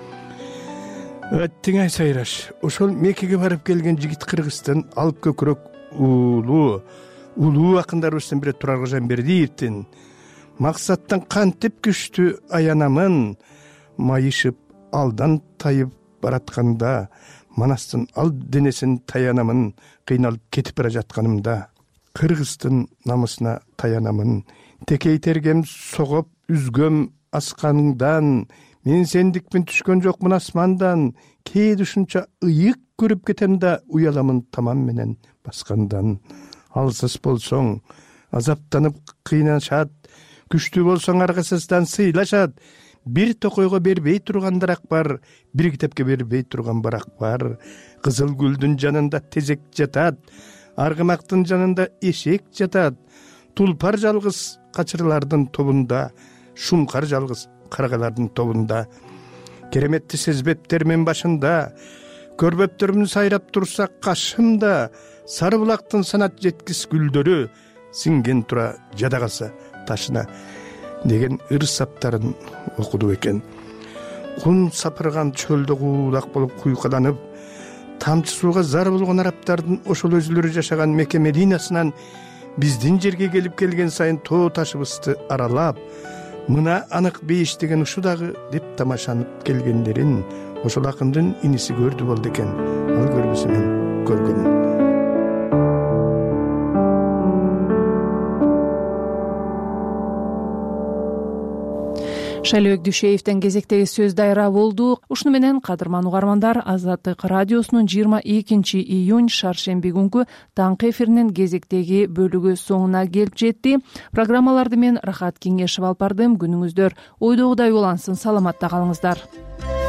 Өттүңай сайраш, ошол Меккеге барып келген жигит Кыргызстан алып көкүрөк улуу, улуу акындарыбыздын бири Турар Кожомбердиевдин максаттан кантип күчтүү аянамын, майышып алдан тайып баратканда, манастын ал денесин таянамын, кыйналып кетип бара жатканымда, Кыргыздын намысына таянамын, текейтергем согоп үзгөм асканыңдан, мен сендикпин түшкөн жокмун асмандан, кээде ушунча ыйык көрүп кетем да, уяламын тамам менен баскандан. Алсыз болсоң азаптанып кыйнашат, күчтүү болсоң аргасыздан сыйлашат. Бир токойго бербей тургандарак бар, бир китепке бербей турган барак бар. Кызыл гүлдүн жанында тезек жатат, аргымактын жанында эшек жатат. Тулпар жалгыз качырлардын тобунда, шумкар жалгыз каргалардын тобунда. Кереметти сезбептер мен башында, көрбөптөрүм сайрап турса кашымда. Сары булактын санат жеткис гүлдөрү, синген тура жада калса ташына деген ыр саптарын окуду экен. Кун сапырган чөлдө куулак болуп куйкаланып, тамчы сууга зар болгон арабтардын ошол өзүлөрү жашаган Мекке Мединасынан биздин жерге келип келген сайын тоо ташыбызды аралап, мына анык бейиш деген ушу дагы деп тамашанып келгендерин ошол акындын иниси көрдү болду экен. Ал көрбөсө мен көргөнмүн. Шайлообек Дүйшеевден кезектеги сөз дайра болду. Ушуну менен кадырман угармандар, Азаттык радиосунун жыйырма экинчи июнь шаршемби күнкү таңкы эфиринин кезектеги бөлүгү соңуна келип жетти. Программаларды мен Рахат Кеңешев алып бардым. Күнүңүздөр ойдогудай улансын. Саламатта калыңыздар.